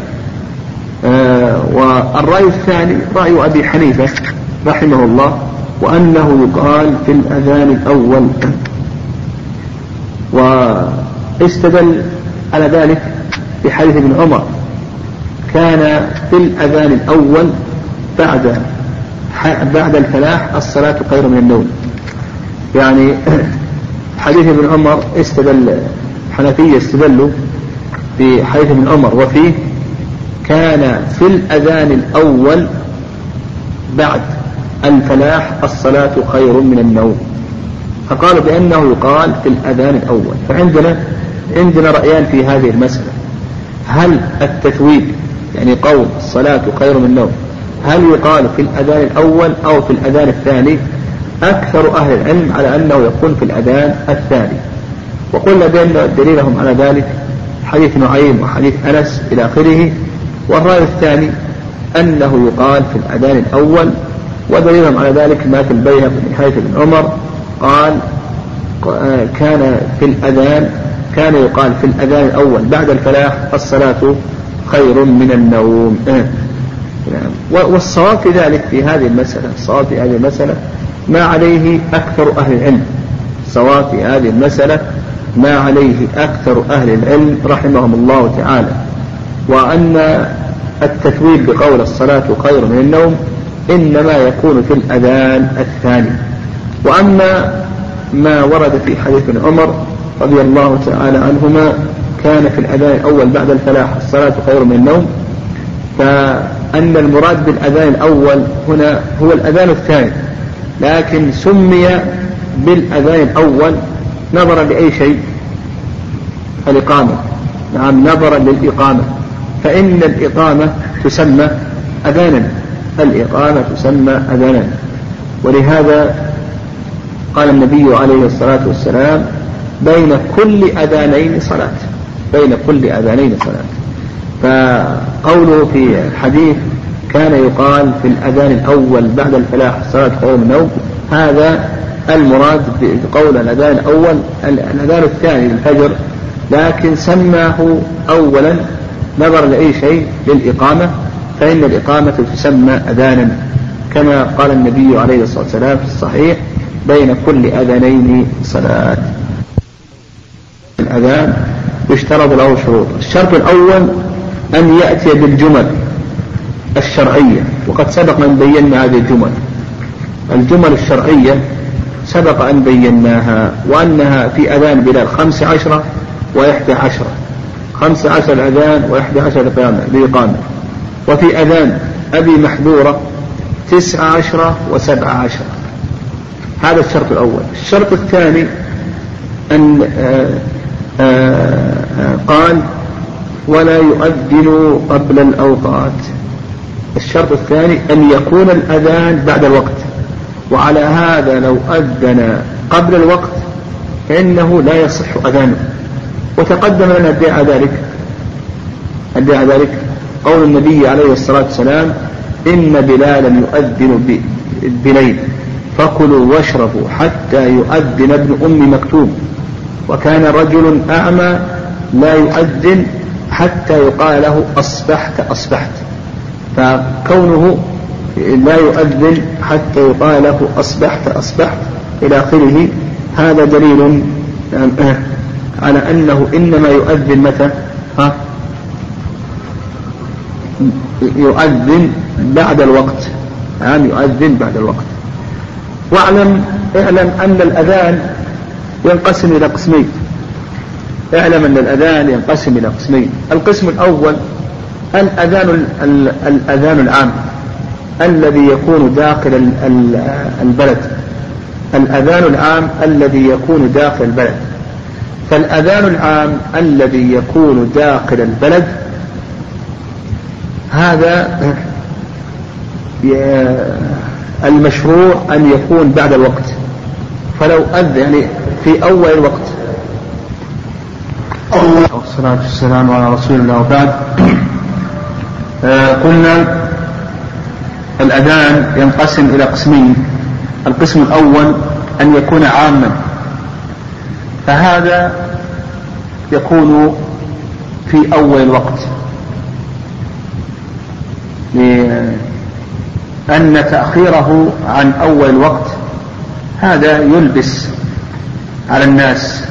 والرأي الثاني رأي أبي حنيفة رحمه الله، وأنه يقال في الأذان الأول. واستدل على ذلك بحديث ابن عمر: كان في الأذان الأول بعد الفلاح الصلاة خير من النوم. يعني حديث ابن عمر استدل حنفية استدلوا بحديث ابن عمر وفيه: كان في الأذان الأول بعد الفلاح الصلاة خير من النوم، فقالوا بأنه يقال في الأذان الأول. فعندنا رأيان في هذه المسألة: هل التثويب يعني قول الصلاة خير من النوم هل يقال في الأذان الأول أو في الأذان الثاني؟ أكثر أهل العلم على أنه يكون في الأذان الثاني. وقلنا بأن دليلهم على ذلك حديث نعيم وحديث أنس إلى آخره. والرأي الثاني أنه يقال في الأذان الأول، ودليلهم على ذلك ما في البيهقي من حديث ابن عمر قال كان يقال في الأذان الأول بعد الفلاح الصلاة خير من النوم. والصواب في ذلك في هذه المسألة ما عليه أكثر أهل العلم. الصواب في هذه المسألة ما عليه أكثر أهل العلم رحمهم الله تعالى، وأن التثويب بقول الصلاة خير من النوم إنما يكون في الأذان الثاني. وأما ما ورد في حديث ابن عمر رضي الله تعالى عنهما كان في الأذان الأول بعد الفلاح الصلاة خير من النوم، فأن المراد بالأذان الأول هنا هو الأذان الثاني، لكن سمي بالأذان الأول نظرا لأي شيء؟ الإقامة. نعم، نظرا للإقامة، فإن الإقامة تسمى أذانا. ولهذا قال النبي عليه الصلاة والسلام بين كل أذانين صلاة. فقوله في الحديث كان يقال في الأذان الأول بعد الفلاح الصلاة خير من النوم، هذا المراد بقول الأذان الأول الأذان الثاني للفجر، لكن سماه أولا نظرا لأي شيء؟ للإقامة، فإن الإقامة تسمى أذانا، كما قال النبي عليه الصلاة والسلام في الصحيح بين كل أذانين صلاة. الأذان يشترط له شروط. الشرط الأول أن يأتي بالجمل الشرعية، وقد سبق أن بينا هذه الجمل الشرعية سبق أن بيناها، وأنها في أذان بلال 15 و11، 15 الأذان و11 الإقامة. وفي أذان أبي محذورة 19 و17. هذا الشرط الأول. الشرط الثاني أن قال ولا يؤذن قبل الأوقات. الشرط الثاني أن يكون الأذان بعد الوقت، وعلى هذا لو أذن قبل الوقت فإنه لا يصح أذانه. وتقدم لنا أدعى ذلك قول النبي عليه الصلاة والسلام إن بلالا يؤذن بليل فكلوا واشربوا حتى يؤذن ابن أم مكتوم، وكان رجل أعمى لا يؤذن حتى يقال له أصبحت. فكونه لا يؤذن حتى يقال له أصبحت إلى آخره، هذا دليل على أنه إنما يؤذن متى؟ يؤذن بعد الوقت. يؤذن بعد الوقت. واعلم أن الأذان ينقسم إلى قسمين. القسم الأول الأذان العام الذي يكون داخل البلد. فالأذان العام الذي يكون داخل البلد هذا المشروع أن يكون بعد الوقت. فلو أذن يعني في أول الوقت. والصلاة والسلام على رسول الله وبعد. قلنا الأذان ينقسم إلى قسمين. القسم الأول أن يكون عاما، فهذا يكون في أول الوقت، لأن تأخيره عن أول الوقت هذا يلبس على الناس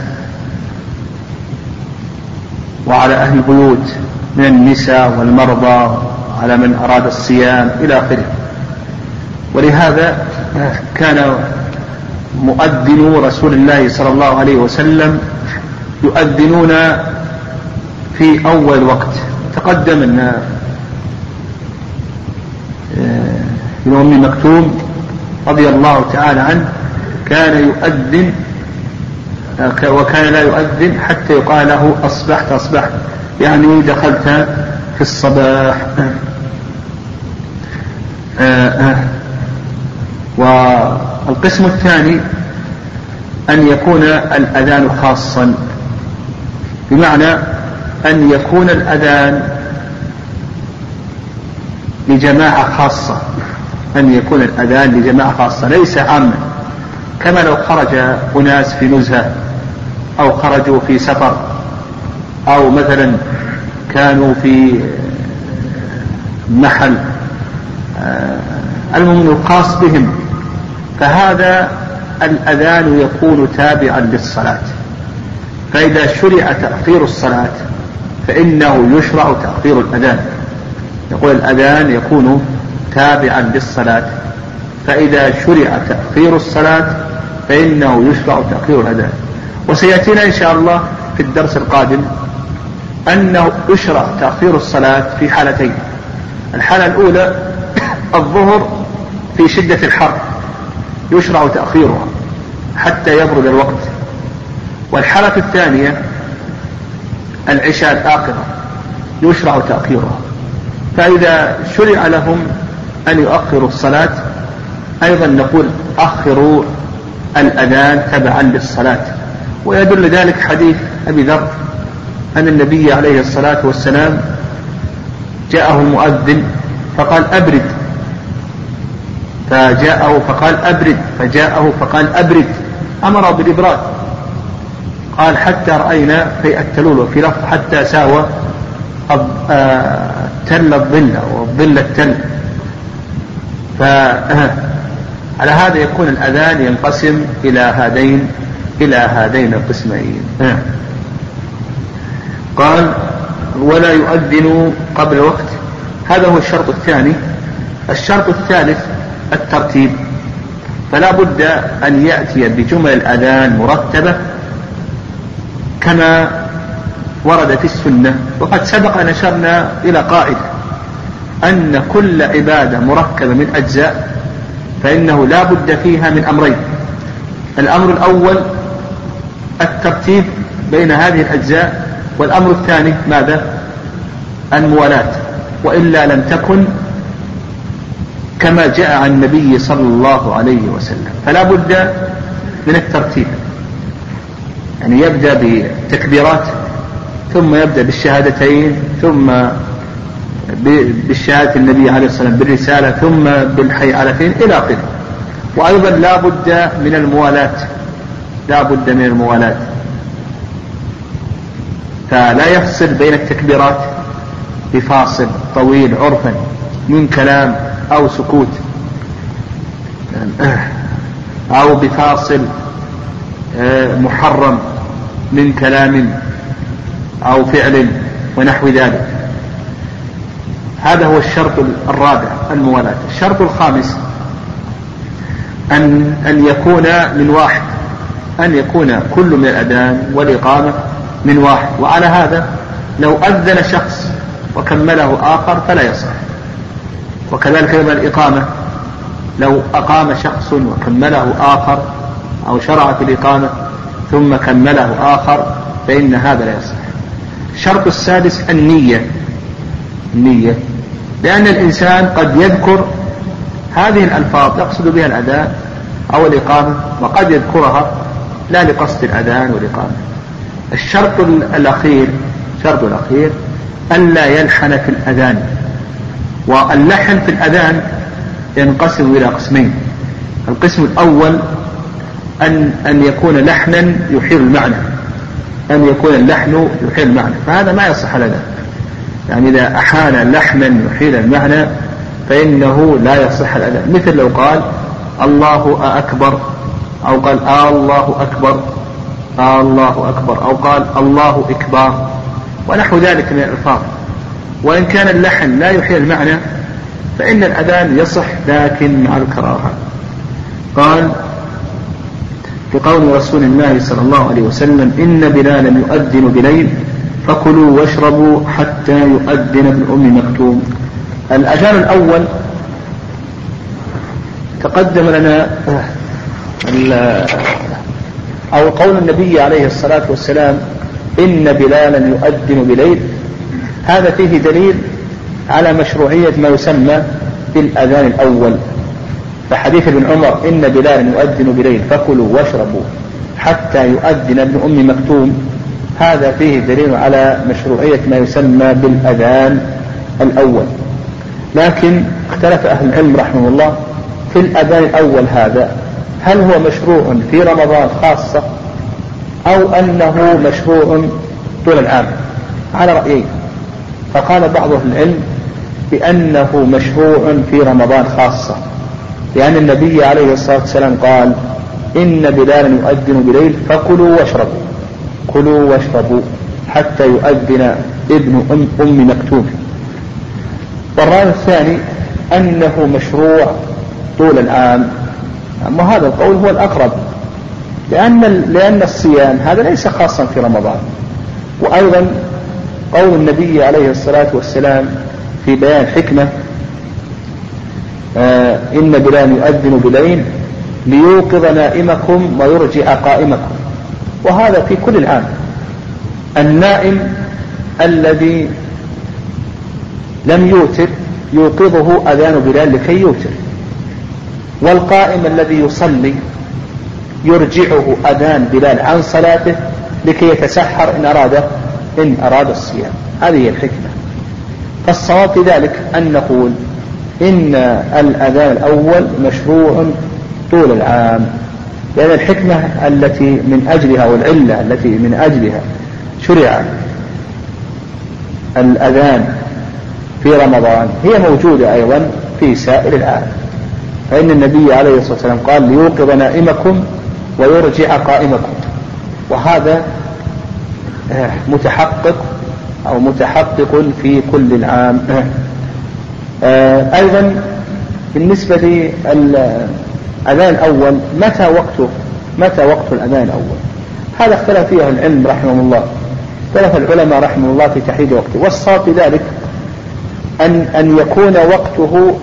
وعلى أهل البيوت من النساء والمرضى على من أراد الصيام إلى آخره. ولهذا كان مؤذنو رسول الله صلى الله عليه وسلم يؤذنون في أول الوقت. تقدم أن ابن أم مكتوم رضي الله تعالى عنه كان يؤذن، وكان لا يؤذن حتى يقال له أصبحت، يعني دخلت في الصباح. القسم الثاني أن يكون الأذان خاصا، بمعنى أن يكون الأذان لجماعة خاصة، أن يكون الأذان لجماعة خاصة ليس عاما، كما لو خرج أناس في نزهة أو خرجوا في سفر أو مثلا كانوا في محل المؤمن الخاص بهم، فهذا الأذان يكون تابعا للصلاة. فإذا شرع تأخير الصلاة فإنه يشرع تأخير الأذان. يقول الأذان يكون تابعا للصلاة، فإذا شرع تأخير الصلاة فإنه يشرع تأخير الأذان. وسيأتينا إن شاء الله في الدرس القادم أنه يشرع تأخير الصلاة في حالتين. الحالة الأولى الظهر في شدة الحر يشرع تأخيرها حتى يبرد الوقت، والحالة الثانية العشاء الآخرة يشرع تأخيرها. فإذا شرع لهم أن يؤخروا الصلاة أيضا نقول أخروا الأذان تبعا للصلاة. ويدل ذلك حديث أبي ذر أن النبي عليه الصلاة والسلام جاءه المؤذن فقال أبرد، فجاءه فقال أبرد، فجاءه فقال أبرد، أمر بالإبراد. قال حتى رأينا في التلول في لفظ حتى ساوى تل الظل والظل التل. فعلى هذا يكون الأذان ينقسم إلى هذين القسمين. قال ولا يؤذن قبل وقت، هذا هو الشرط الثاني. الشرط الثالث الترتيب، فلا بد أن يأتي بجمل الأذان مرتبة كما ورد في السنة. وقد سبق أن أشرنا إلى قاعدة أن كل عبادة مركبة من أجزاء فإنه لا بد فيها من أمرين. الأمر الأول الترتيب بين هذه الأجزاء، والأمر الثاني ماذا؟ الموالاة، وإلا لم تكن كما جاء عن النبي صلى الله عليه وسلم. فلا بد من الترتيب، يعني يبدأ بالتكبيرات ثم يبدأ بالشهادتين ثم بالشهادة النبي عليه الصلاة والسلام بالرسالة ثم بالحيعلتين إلى آخره. وأيضا لا بد من الموالاة، لا بد من الموالاة، فلا يفصل بين التكبيرات بفاصل طويل عرفا من كلام أو سكوت، أو بفاصل محرم من كلام أو فعل ونحو ذلك. هذا هو الشرط الرابع الموالاة. الشرط الخامس أن يكون من واحد، أن يكون كل من الأذان والإقامة من واحد. وعلى هذا لو أذن شخص وكمله آخر فلا يصح. وكذلك أيضا الإقامة، لو أقام شخص وكمله آخر أو شرع في الإقامة ثم كمله آخر فإن هذا لا يصح. الشرط السادس النية، لأن الإنسان قد يذكر هذه الألفاظ يقصد بها الأذان أو الإقامة، وقد يذكرها لا لقصد الأذان والإقامة. الشرط الأخير ألا يلحن في الأذان. واللحن في الأذان ينقسم إلى قسمين. القسم الأول أن يكون لحنا يحيل المعنى، أن يكون اللحن يحيل المعنى، فهذا ما يصح الأذان. يعني إذا أحال لحنا يحيل المعنى فإنه لا يصح الأذان. مثل لو قال الله أكبر، أو قال الله أكبر، الله أكبر، أو قال الله إكبار ونحو ذلك من الألفاظ. وإن كان اللحن لا يحيل المعنى فإن الأذان يصح لكن مع الكراهة. قال في قول رسول الله صلى الله عليه وسلم إن بلالا يؤذن بليل فكلوا واشربوا حتى يؤذن ابن أم مكتوم. الأذان الأول تقدم لنا أو قول النبي عليه الصلاة والسلام إن بلالا يؤذن بليل، هذا فيه دليل على مشروعية ما يسمى بالأذان الأول. فحديث ابن عمر إن بلالا يؤذن بليل فكلوا واشربوا حتى يؤذن ابن أم مكتوم، هذا فيه دليل على مشروعية ما يسمى بالأذان الأول. لكن اختلف أهل العلم رحمه الله في الأذان الأول هذا، هل هو مشروع في رمضان خاصة أو أنه مشروع طول العام؟ على رأيين. فقال بعض أهل العلم بأنه مشروع في رمضان خاصة، لأن النبي عليه الصلاة والسلام قال إن بلالا يؤذن بليل فكلوا واشربوا، كلوا واشربوا حتى يؤذن ابن أم مكتوم. والرأي الثاني أنه مشروع طول العام، أما هذا القول هو الأقرب، لأن الصيام هذا ليس خاصا في رمضان. وأيضا قول النبي عليه الصلاة والسلام في بيان حكمة إن بلال يؤذن بليل ليوقظ نائمكم ويرجع قائمكم، وهذا في كل العام. النائم الذي لم يوتر يوقظه أذان بلال لكي يوتر، والقائم الذي يصلي يرجعه أذان بلال عن صلاته لكي يتسحر إن أراد الصيام. هذه هي الحكمة. فالصواب في ذلك أن نقول إن الأذان الأول مشروع طول العام، لأن الحكمة التي من أجلها والعلة التي من أجلها شرع الأذان في رمضان هي موجودة أيضا في سائر العام. فإن النبي عليه الصلاة والسلام قال ليوقظ نائمكم ويرجع قائمكم، وهذا متحقق أو متحقق في كل العام. أيضا بالنسبة للأذان الأول متى وقت الأذان الأول؟ هذا اختلف فيه العلم رحمه الله، اختلف العلماء رحمه الله في تحديد وقته. والصواب في ذلك أن يكون وقته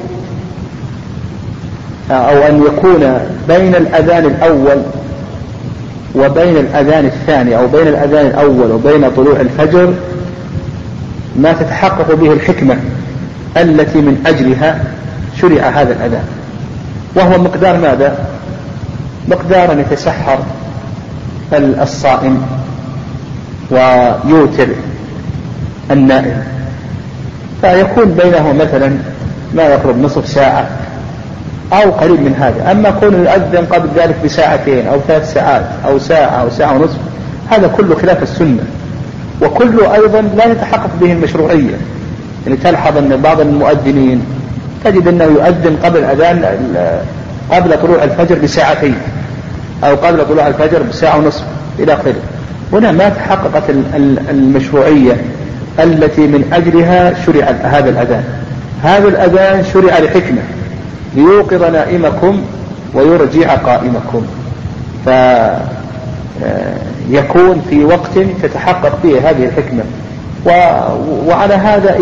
أو أن يكون بين الأذان الأول وبين الأذان الثاني، أو بين الأذان الأول وبين طلوع الفجر ما تتحقق به الحكمة التي من أجلها شرع هذا الأذان، وهو مقدار ماذا؟ مقدار أن يتسحر الصائم ويوتر النائم، فيكون بينه مثلا ما يقرب نصف ساعة أو قريب من هذا. أما كون يؤذن قبل ذلك بساعتين أو 3 ساعات أو ساعة أو ساعة ونصف، هذا كله خلاف السنة، وكله أيضا لا يتحقق به المشروعية. يعني تلحظ أن بعض المؤذنين تجد أنه يؤذن قبل طلوع الفجر بساعتين أو قبل طلوع الفجر بساعة ونصف إلى آخره. هنا ما تحققت المشروعية التي من أجلها شرع هذا الأذان. هذا الأذان شرع لحكمة، ليوقظ نائمكم ويرجع قائمكم، فيكون في وقت تتحقق فيه هذه الحكمة. وعلى هذا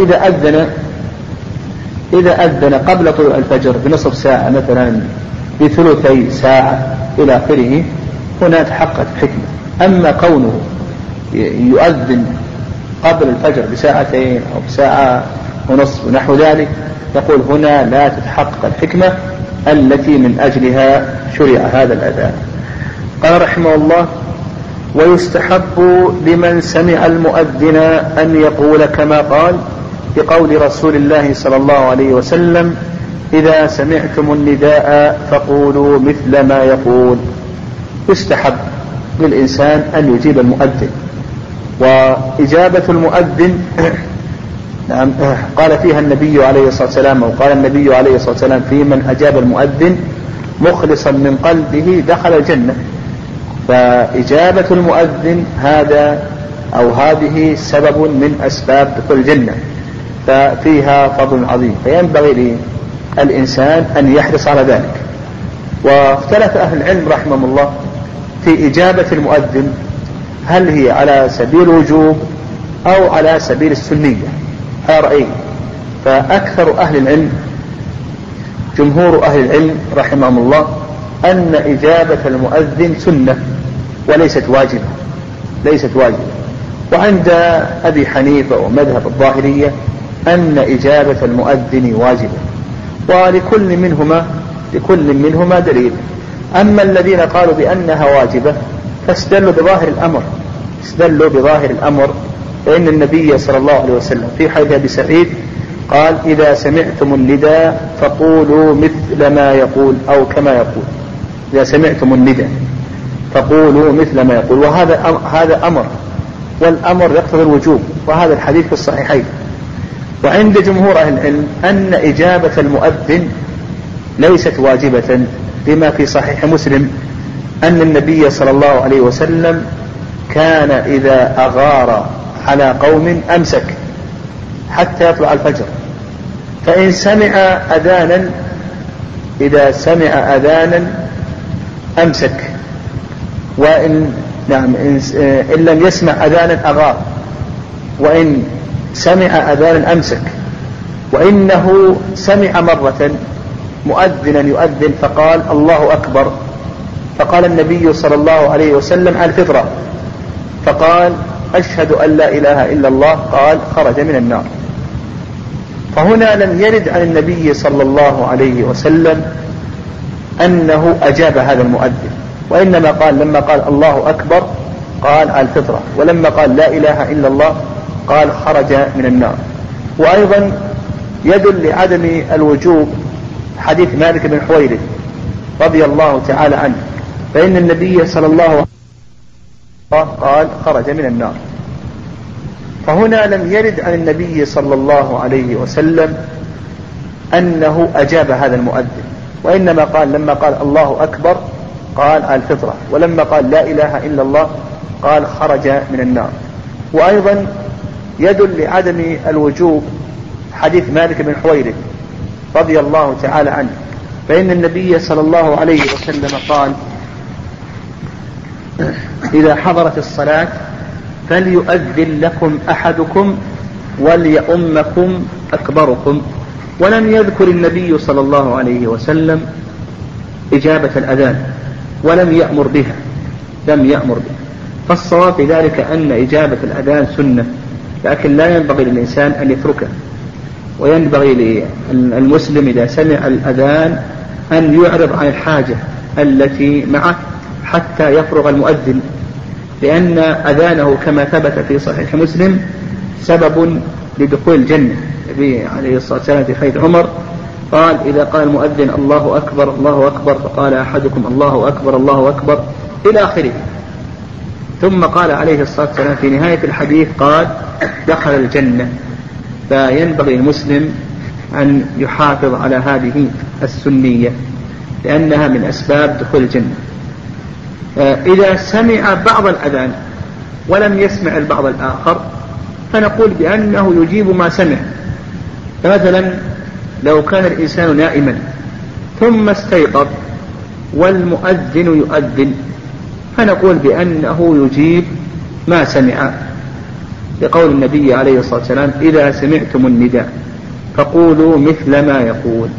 إذا أذن قبل طلوع الفجر بنصف ساعة مثلا بثلثي ساعة إلى آخره، هنا تحققت الحكمة. أما كونه يؤذن قبل الفجر بساعتين أو بساعة ونصف ونحو ذلك، يقول هنا لا تتحقق الحكمة التي من أجلها شرع هذا الأذان. قال رحمه الله: ويستحب لمن سمع المؤذن أن يقول كما قال بقول رسول الله صلى الله عليه وسلم: إذا سمعتم النداء فقولوا مثل ما يقول. يستحب للإنسان أن يجيب المؤذن، وإجابة المؤذن نعم قال فيها النبي عليه الصلاة والسلام، وقال النبي عليه الصلاة والسلام في من أجاب المؤذن مخلصا من قلبه دخل الجنة. فإجابة المؤذن هذا أو هذه سبب من أسباب دخول الجنة، ففيها فضل عظيم، فينبغي للإنسان أن يحرص على ذلك. واختلف أهل العلم رحمهم الله في إجابة المؤذن، هل هي على سبيل الوجوب أو على سبيل السنية؟ على رأيين. فأكثر أهل العلم، جمهور أهل العلم رحمهم الله، أن إجابة المؤذن سنة وليست واجبة. وعند أبي حنيفة ومذهب الظاهرية أن إجابة المؤذن واجبة، ولكل منهما لكل منهما دليل. أما الذين قالوا بأنها واجبة فاستدلوا بظاهر الأمر، فإن النبي صلى الله عليه وسلم في حديث أبي سعيد قال: إذا سمعتم النداء فقولوا مثل ما يقول أو كما يقول. إذا سمعتم النداء فقولوا مثل ما يقول، وهذا أمر، والأمر يقتضي الوجوب، وهذا الحديث في الصحيحين. وعند جمهور أهل العلم أن إجابة المؤذن ليست واجبة، لما في صحيح مسلم أن النبي صلى الله عليه وسلم كان إذا أغار على قوم أمسك حتى يطلع الفجر، فإن سمع أذانا أمسك، وإن إن لم يسمع أذانا أغار، وإن سمع أذانا أمسك. وإنه سمع مرة مؤذنا يؤذن فقال: الله أكبر، فقال النبي صلى الله عليه وسلم على الفطرة، فقال: أشهد أن لا إله إلا الله، قال: خرج من النار. فهنا لم يرد عن النبي صلى الله عليه وسلم أنه أجاب هذا المؤذن، وإنما قال لما قال الله أكبر قال على الفطرة، ولما قال لا إله إلا الله قال خرج من النار. وأيضا يدل لعدم الوجوب حديث مالك بن حويرث رضي الله تعالى عنه، فإن النبي صلى الله عليه وسلم قال خرج من النار. فهنا لم يرد عن النبي صلى الله عليه وسلم أنه أجاب هذا المؤذن، وإنما قال لما قال الله أكبر قال على الفطرة، ولما قال لا إله إلا الله قال خرج من النار. وأيضا يدل لعدم الوجوب حديث مالك بن حويرث رضي الله تعالى عنه، فإن النبي صلى الله عليه وسلم قال: إذا حضرت الصلاة فليؤذن لكم أحدكم وليؤمكم أكبركم. ولم يذكر النبي صلى الله عليه وسلم إجابة الأذان، ولم يأمر بها، فالصواب في ذلك أن إجابة الأذان سنة، لكن لا ينبغي للإنسان أن يتركه، وينبغي للمسلم إذا سمع الأذان أن يعرض عن الحاجة التي معه حتى يفرغ المؤذن، لأن أذانه كما ثبت في صحيح مسلم سبب لدخول الجنة. النبي عليه الصلاة والسلام في حديث عمر قال: إذا قال المؤذن الله أكبر الله أكبر، فقال أحدكم الله أكبر الله أكبر إلى آخره، ثم قال عليه الصلاة والسلام في نهاية الحديث قال: دخل الجنة. فينبغي المسلم أن يحافظ على هذه السنية، لأنها من أسباب دخول الجنة. إذا سمع بعض الأذان ولم يسمع البعض الآخر فنقول بأنه يجيب ما سمع. فمثلا لو كان الإنسان نائما ثم استيقظ والمؤذن يؤذن فنقول بأنه يجيب ما سمع، لقول النبي عليه الصلاة والسلام: إذا سمعتم النداء فقولوا مثل ما يقول.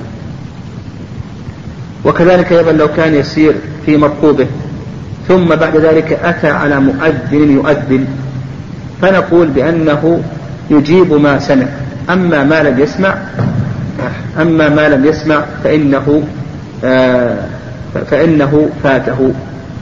وكذلك أيضا لو كان يسير في مركوبه ثم بعد ذلك أتى على مؤذن يؤذن فنقول بأنه يجيب ما سمع. أما ما لم يسمع فإنه فاته.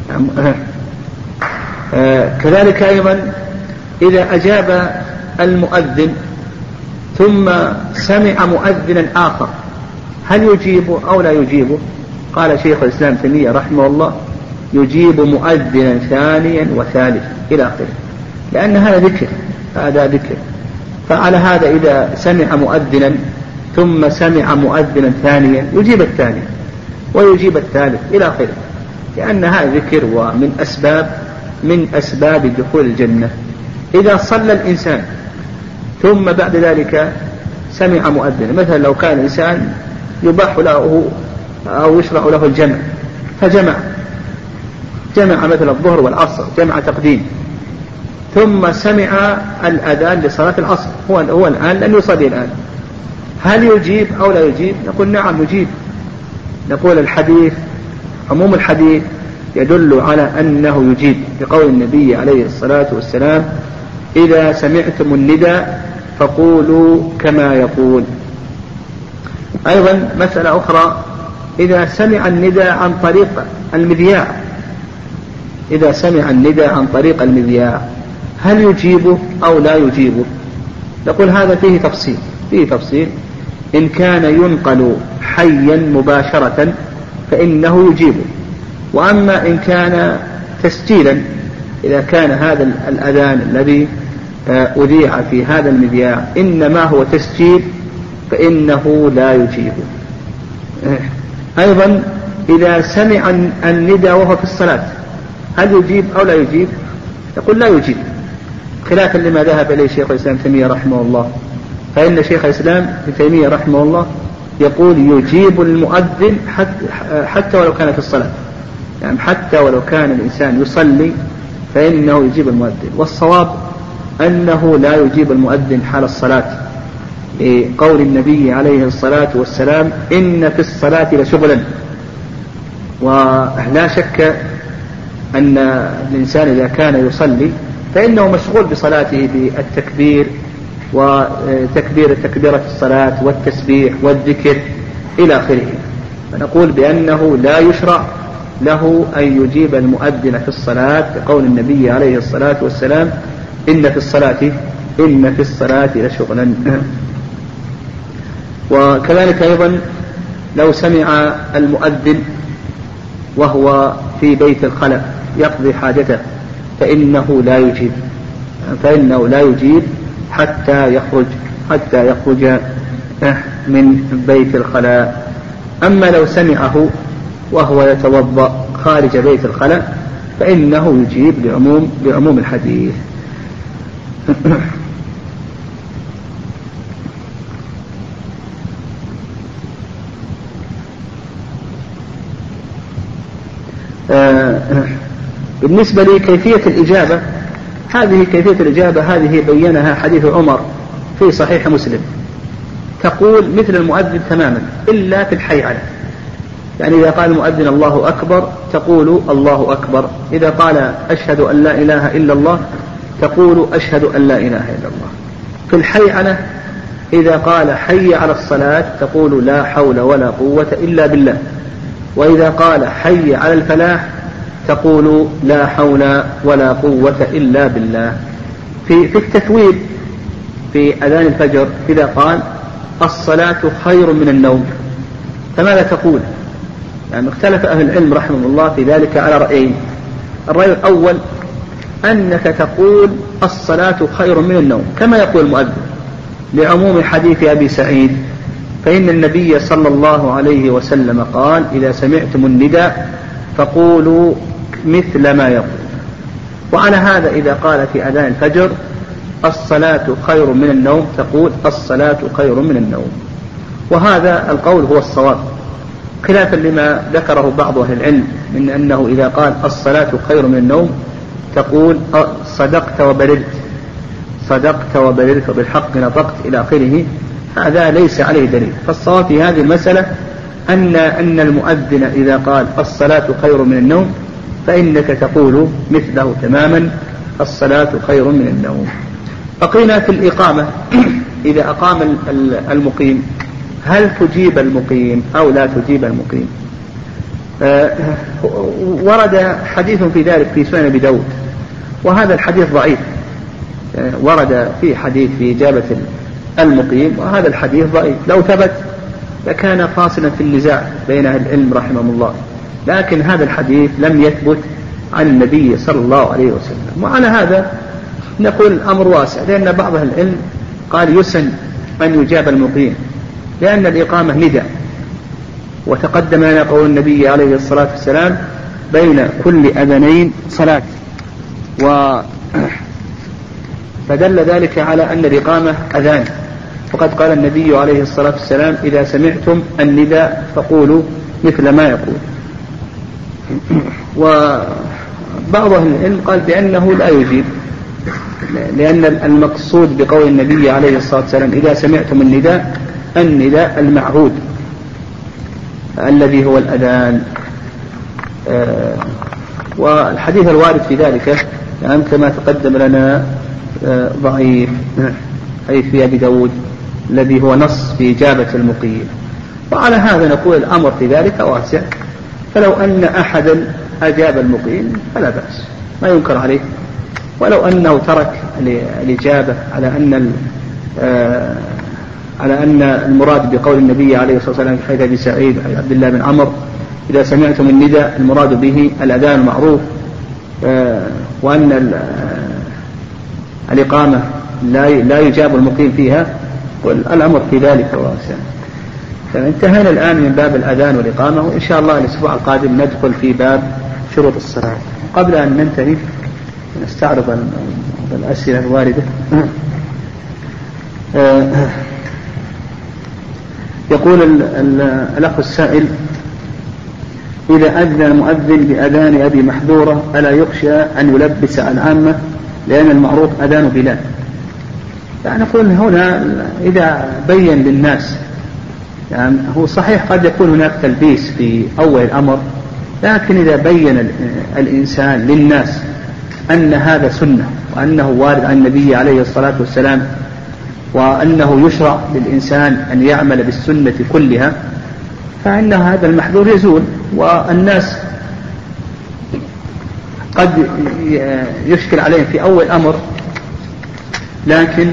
كذلك أيضا إذا أجاب المؤذن ثم سمع مؤذنا آخر هل يجيبه أو لا يجيبه؟ قال شيخ الإسلام تيمية رحمه الله: يجيب مؤذنا ثانيا وثالثا إلى آخره، لأن هذا ذكر. فعلى هذا إذا سمع مؤذنا ثم سمع مؤذنا ثانيا يجيب الثاني ويجيب الثالث إلى آخره، لأن هذا ذكر ومن أسباب دخول الجنة. إذا صلى الإنسان ثم بعد ذلك سمع مؤذنا، مثلا لو كان الإنسان يباح له أو يشرع له الجمع فجمع مثل الظهر والعصر جمع تقديم، ثم سمع الأذان لصلاة العصر، هو الآن لن يصلي الآن، هل يجيب أو لا يجيب؟ نقول نعم يجيب. نقول عموم الحديث يدل على أنه يجيب، بقول النبي عليه الصلاة والسلام: إذا سمعتم النداء فقولوا كما يقول. أيضا مسألة أخرى إذا سمع النداء عن طريق المذياع، إذا سمع النداء عن طريق المذياع هل يجيبه أو لا يجيبه؟ نقول هذا فيه تفصيل. إن كان ينقل حيا مباشرة فإنه يجيبه، وأما إن كان تسجيلا، إذا كان هذا الأذان الذي أذيع في هذا المذياع إنما هو تسجيل فإنه لا يجيبه. أيضا إذا سمع النداء وهو في الصلاة هل يجيب أو لا يجيب؟ يقول لا يجيب، خلافا لما ذهب إليه شيخ الإسلام ابن تيمية رحمه الله، فإن شيخ الإسلام ابن تيمية رحمه الله يقول يجيب المؤذن حتى ولو كان في الصلاة، يعني حتى ولو كان الإنسان يصلي فإنه يجيب المؤذن. والصواب أنه لا يجيب المؤذن حال الصلاة، لقول النبي عليه الصلاة والسلام إن في الصلاة لشغلا. ولا شك أن الإنسان إذا كان يصلي فإنه مشغول بصلاته بالتكبير تكبيرة الصلاة والتسبيح والذكر إلى آخره، فنقول بأنه لا يشرع له أن يجيب المؤذن في الصلاة بقول النبي عليه الصلاة والسلام إن في الصلاة لشغلا. وكذلك أيضا لو سمع المؤذن وهو في بيت الخلاء يقضي حاجته فإنه لا يجيب حتى يخرج من بيت الخلاء. أما لو سمعه وهو يتوضأ خارج بيت الخلاء فإنه يجيب لعموم الحديث. بالنسبة لكيفية الإجابة، هذه بينها حديث عمر في صحيح مسلم، تقول مثل المؤذن تماما إلا في الحي عليه، يعني إذا قال المؤذن الله أكبر تقول الله أكبر، إذا قال أشهد أن لا إله إلا الله تقول أشهد أن لا إله إلا الله. في الحي عليه إذا قال حي على الصلاة تقول لا حول ولا قوة إلا بالله، وإذا قال حي على الفلاح تقول لا حول ولا قوة إلا بالله. في التثويب في أذان الفجر إذا قال الصلاة خير من النوم فماذا تقول؟ يعني اختلف أهل العلم رحمه الله في ذلك على رأيين. الرأي الأول أنك تقول الصلاة خير من النوم كما يقول المؤذن، لعموم حديث أبي سعيد فإن النبي صلى الله عليه وسلم قال إذا سمعتم النداء فقولوا مثل ما يقول. وعلى هذا إذا قال في أذان الفجر الصلاة خير من النوم تقول الصلاة خير من النوم، وهذا القول هو الصواب، خلافا لما ذكره بعض أهل العلم من أنه إذا قال الصلاة خير من النوم تقول صدقت وبررت وبالحق نطقت إلى آخره. هذا ليس عليه دليل. فالصواب في هذه المسألة أن المؤذن إذا قال الصلاة خير من النوم فإنك تقول مثله تماما الصلاة خير من النوم. بقينا في الإقامة، إذا أقام المقيم هل تجيب المقيم أو لا تجيب المقيم؟ ورد حديث في ذلك في سنن أبي داود، وهذا الحديث ضعيف. ورد في حديث في إجابة المقيم وهذا الحديث ضعيف، لو ثبت لكان فاصلا في النزاع بين أهل العلم رحمهم الله، لكن هذا الحديث لم يثبت عن النبي صلى الله عليه وسلم. وعلى هذا نقول الأمر واسع، لأن بعض أهل العلم قال يسن أن يجاب المقيم لأن الإقامة نداء، وتقدم لنا قول النبي عليه الصلاة والسلام بين كل أذانين صلاة، فدل ذلك على أن الإقامة أذان، وقد قال النبي عليه الصلاة والسلام إذا سمعتم النداء فقولوا مثل ما يقول. وبعض أهل العلم قال بأنه لا يجيب، لأن المقصود بقول النبي عليه الصلاة والسلام إذا سمعتم النداء المعهود الذي هو الأذان. والحديث الوارد في ذلك يعني كما تقدم لنا ضعيف، حديث في أبي داود الذي هو نص في إجابة المقيم. وعلى هذا نقول الأمر في ذلك واسع، فلو أن أحدا أجاب المقيم فلا بأس، ما ينكر عليه. ولو أنه ترك الإجابة على أن المراد بقول النبي عليه الصلاة والسلام في حديث أبي سعيد وحديث عبد الله بن عمرو إذا سمعتم النداء المراد به الأذان المعروف، وأن الإقامة لا يجاب المقيم فيها، والأمر في ذلك واسع. فانتهينا الآن من باب الأذان والإقامة، وإن شاء الله الأسبوع القادم ندخل في باب شروط الصلاة. قبل أن ننتهي نستعرض الأسئلة الواردة. يقول الأخ السائل: إذا أذن المؤذن بأذان أبي محذورة ألا يخشى أن يلبس على العامة لأن المعروف أذان بلال؟ يعني نقول هنا إذا بين للناس، يعني هو صحيح قد يكون هناك تلبيس في أول الأمر، لكن إذا بين الإنسان للناس أن هذا سنة وأنه وارد عن النبي عليه الصلاة والسلام، وأنه يشرع للإنسان أن يعمل بالسنة كلها، فإن هذا المحذور يزول. والناس قد يشكل عليهم في أول الأمر، لكن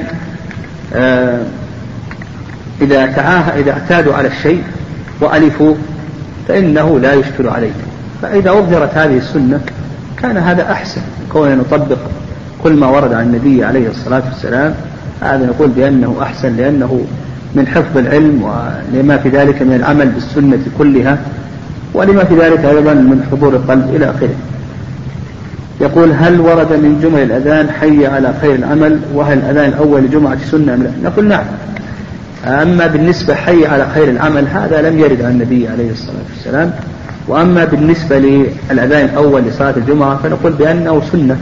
إذا اعتادوا على الشيء وألفوا فإنه لا يشكل عليهم. فإذا أظهرت هذه السنة كان هذا أحسن، كوننا نطبق كل ما ورد عن النبي عليه الصلاة والسلام، هذا نقول بأنه أحسن، لأنه من حفظ العلم ولما في ذلك من العمل بالسنة كلها، ولما في ذلك أيضا من حضور القلب إلى آخره. يقول: هل ورد من جمل الأذان حي على خير العمل؟ وهل الأذان الأول لجمعة سنة أم لا؟ نقول نعم. أما بالنسبة حي على خير العمل هذا لم يرد عن النبي عليه الصلاة والسلام. وأما بالنسبة للأذان الأول لصلاة الجمعة فنقول بأنه سنة.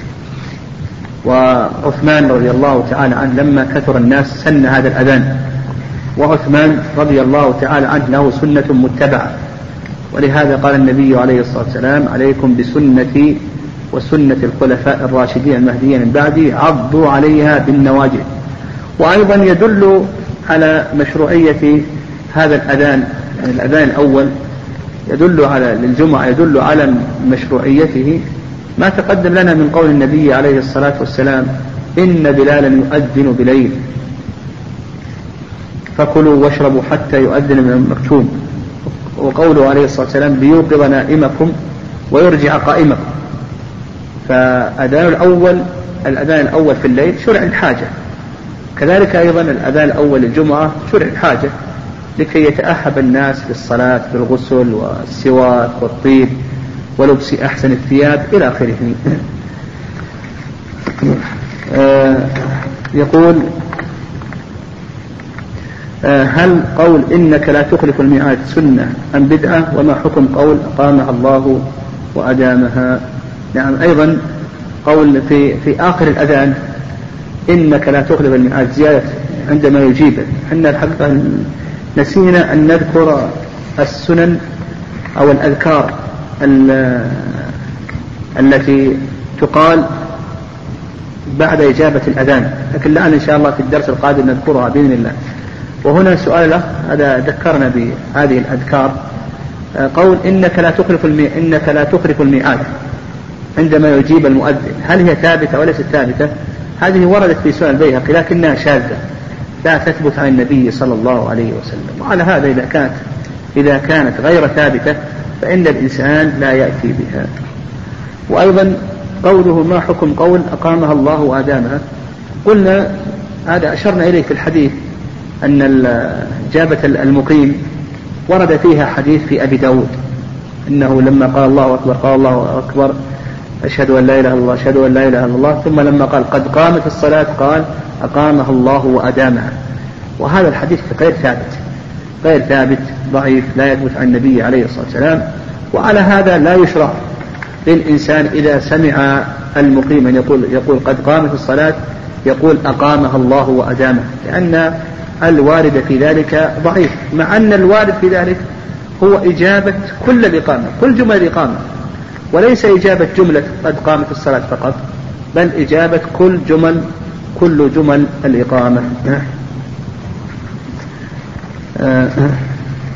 وعثمان رضي الله تعالى عنه لما كثر الناس سن هذا الأذان، وعثمان رضي الله تعالى عنه له سنة متبعة، ولهذا قال النبي عليه الصلاة والسلام: عليكم بسنتي وسنة الخلفاء الراشدين المهديين من بعدي عضوا عليها بالنواجذ. وأيضا يدل على مشروعية هذا الأذان، يعني الأذان الأول يدل على للجمعة يدل على مشروعيته ما تقدم لنا من قول النبي عليه الصلاة والسلام: إن بلالا يؤذن بليل فكلوا واشربوا حتى يؤذن من المكتوم. وقوله عليه الصلاة والسلام: ليوقظ نائمكم ويرجع قائمكم. الأذان الأول في الليل شرع الحاجة، كذلك أيضا الأذان الأول للجمعة شرع الحاجة لكي يتأهب الناس للصلاة بالغسل والسواك والطيب ولبس أحسن الثياب إلى آخره. يقول: هل قول إنك لا تخلف الميعاد سنة أم بدعة؟ وما حكم قول أقامها الله وأدامها؟ نعم، أيضا قول في آخر الأذان إنك لا تخلف الميعاد زيادة عندما يجيب. إحنا الحقيقة نسينا أن نذكر السنن أو الأذكار التي تقال بعد إجابة الأذان، لكن الآن إن شاء الله في الدرس القادم نذكرها بإذن الله. وهنا سؤال له هذا ذكرنا بهذه الأذكار، قول إنك لا تخلف الميعاد عندما يجيب المؤذن، هل هي ثابتة وليست ثابتة؟ هذه وردت في سنن البيهقي لكنها شاذة لا تثبت عن النبي صلى الله عليه وسلم. وعلى هذا إذا كانت غير ثابتة فإن الإنسان لا يأتي بها. وأيضا قوله: ما حكم قول أقامها الله وأدامها؟ قلنا هذا أشرنا إليه في الحديث أن إجابة المقيم ورد فيها حديث في أبي داود إنه لما قال الله أكبر قال الله أكبر أشهد أن لا إله إلا الله أشهد أن لا إله إلا الله، ثم لما قال قد قامت الصلاة قال أقامها الله وأدامها. وهذا الحديث غير ثابت ضعيف لا يثبت عن النبي عليه الصلاة والسلام. وعلى هذا لا يشرع للإنسان إذا سمع المقيم أن يقول قد قامت الصلاة يقول أقامها الله وأدامها، لأن الوارد في ذلك ضعيف، مع أن الوارد في ذلك هو إجابة كل الإقامة، كل جملة الإقامة، وليس إجابة جملة قد قامت الصلاة فقط، بل إجابة كل جمل الإقامة.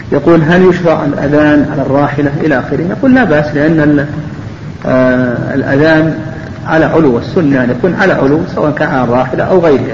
يقول هل يشرع الأذان على الراحلة إلى آخره؟ يقول لا بأس، لأن الأذان على علو، السنة أن يكون على علو سواء كان على الراحلة أو غيرها.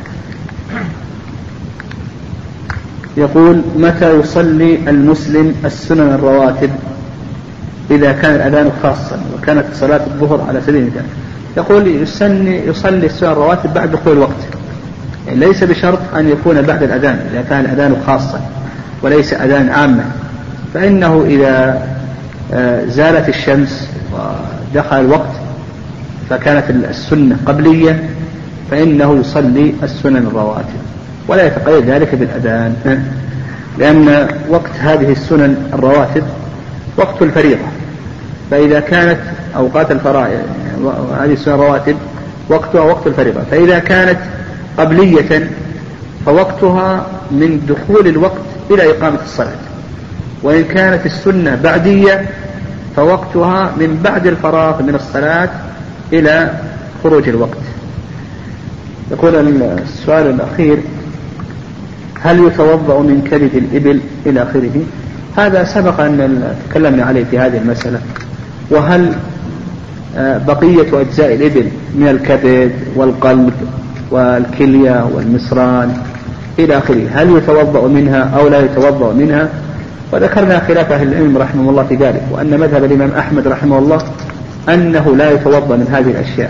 يقول متى يصلي المسلم السنن الرواتب إذا كان الأذان خاصا وكانت صلاة الظهر على سبيل المثال؟ يقول يصلي السنن الرواتب بعد دخول الوقت، يعني ليس بشرط أن يكون بعد الأذان إذا كان الأذان خاصا وليس أذان عاما، فإنه إذا زالت الشمس ودخل الوقت فكانت السنة قبلية فإنه يصلي السنن الرواتب ولا يتقيد ذلك بالأذان، لأن وقت هذه السنن الرواتب وقت الفريضة، فإذا كانت أوقات الفرائض هذه السنن الرواتب وقتها وقت الفريضة، فإذا كانت قبلية فوقتها من دخول الوقت إلى إقامة الصلاة، وإن كانت السنة بعدية فوقتها من بعد الفراغ من الصلاة إلى خروج الوقت. يقول السؤال الأخير هل يتوضأ من كبد الإبل إلى آخره؟ هذا سبق أن تكلمنا عليه في هذه المسألة. وهل بقية أجزاء الإبل من الكبد والقلب والكلية والمصران إلى آخره هل يتوضأ منها أو لا يتوضأ منها؟ وذكرنا خلاف أهل العلم رحمه الله في ذلك، وأن مذهب الإمام أحمد رحمه الله أنه لا يتوضأ من هذه الأشياء.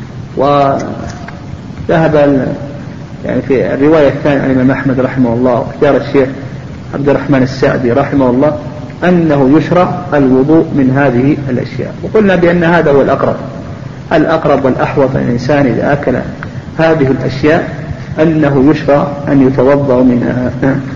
وذهب يعني في الرواية الثانية عن الإمام أحمد رحمه الله واختيار الشيخ عبد الرحمن السعدي رحمه الله أنه يشرع الوضوء من هذه الأشياء، وقلنا بأن هذا هو الأقرب والأحوط الإنسان إذا أكل هذه الأشياء أنه يشرع أن يتوضأ منها.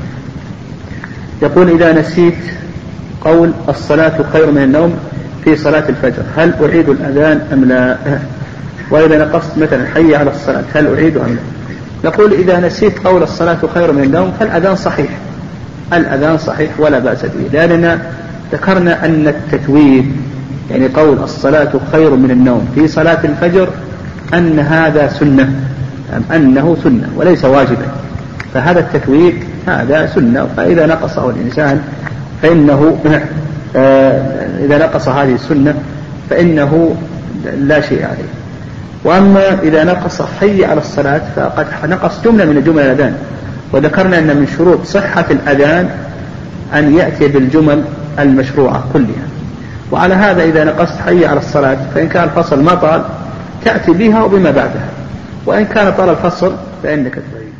يقول إذا نسيت قول الصلاة خير من النوم في صلاة الفجر هل أعيد الأذان أم لا؟ وإذا نقصت مثلا حي على الصلاة هل أعيد أم لا؟ نقول إذا نسيت قول الصلاة خير من النوم فالأذان صحيح، الأذان صحيح ولا بأس به، لأننا ذكرنا أن التتويب يعني قول الصلاة خير من النوم في صلاة الفجر أن هذا سنة، أنه سنة وليس واجبا، فهذا التتويب هذا سنة، فإذا نقصه الإنسان فإنه إذا نقص هذه السنة فإنه لا شيء عليه. وأما إذا نقص حي على الصلاة فقد نقص جملة من جمل الأذان، وذكرنا أن من شروط صحة الأذان أن يأتي بالجمل المشروعة كلها، وعلى هذا إذا نقصت حي على الصلاة فإن كان الفصل ما طال تأتي بها وبما بعدها، وإن كان طال الفصل فإنك تعيد.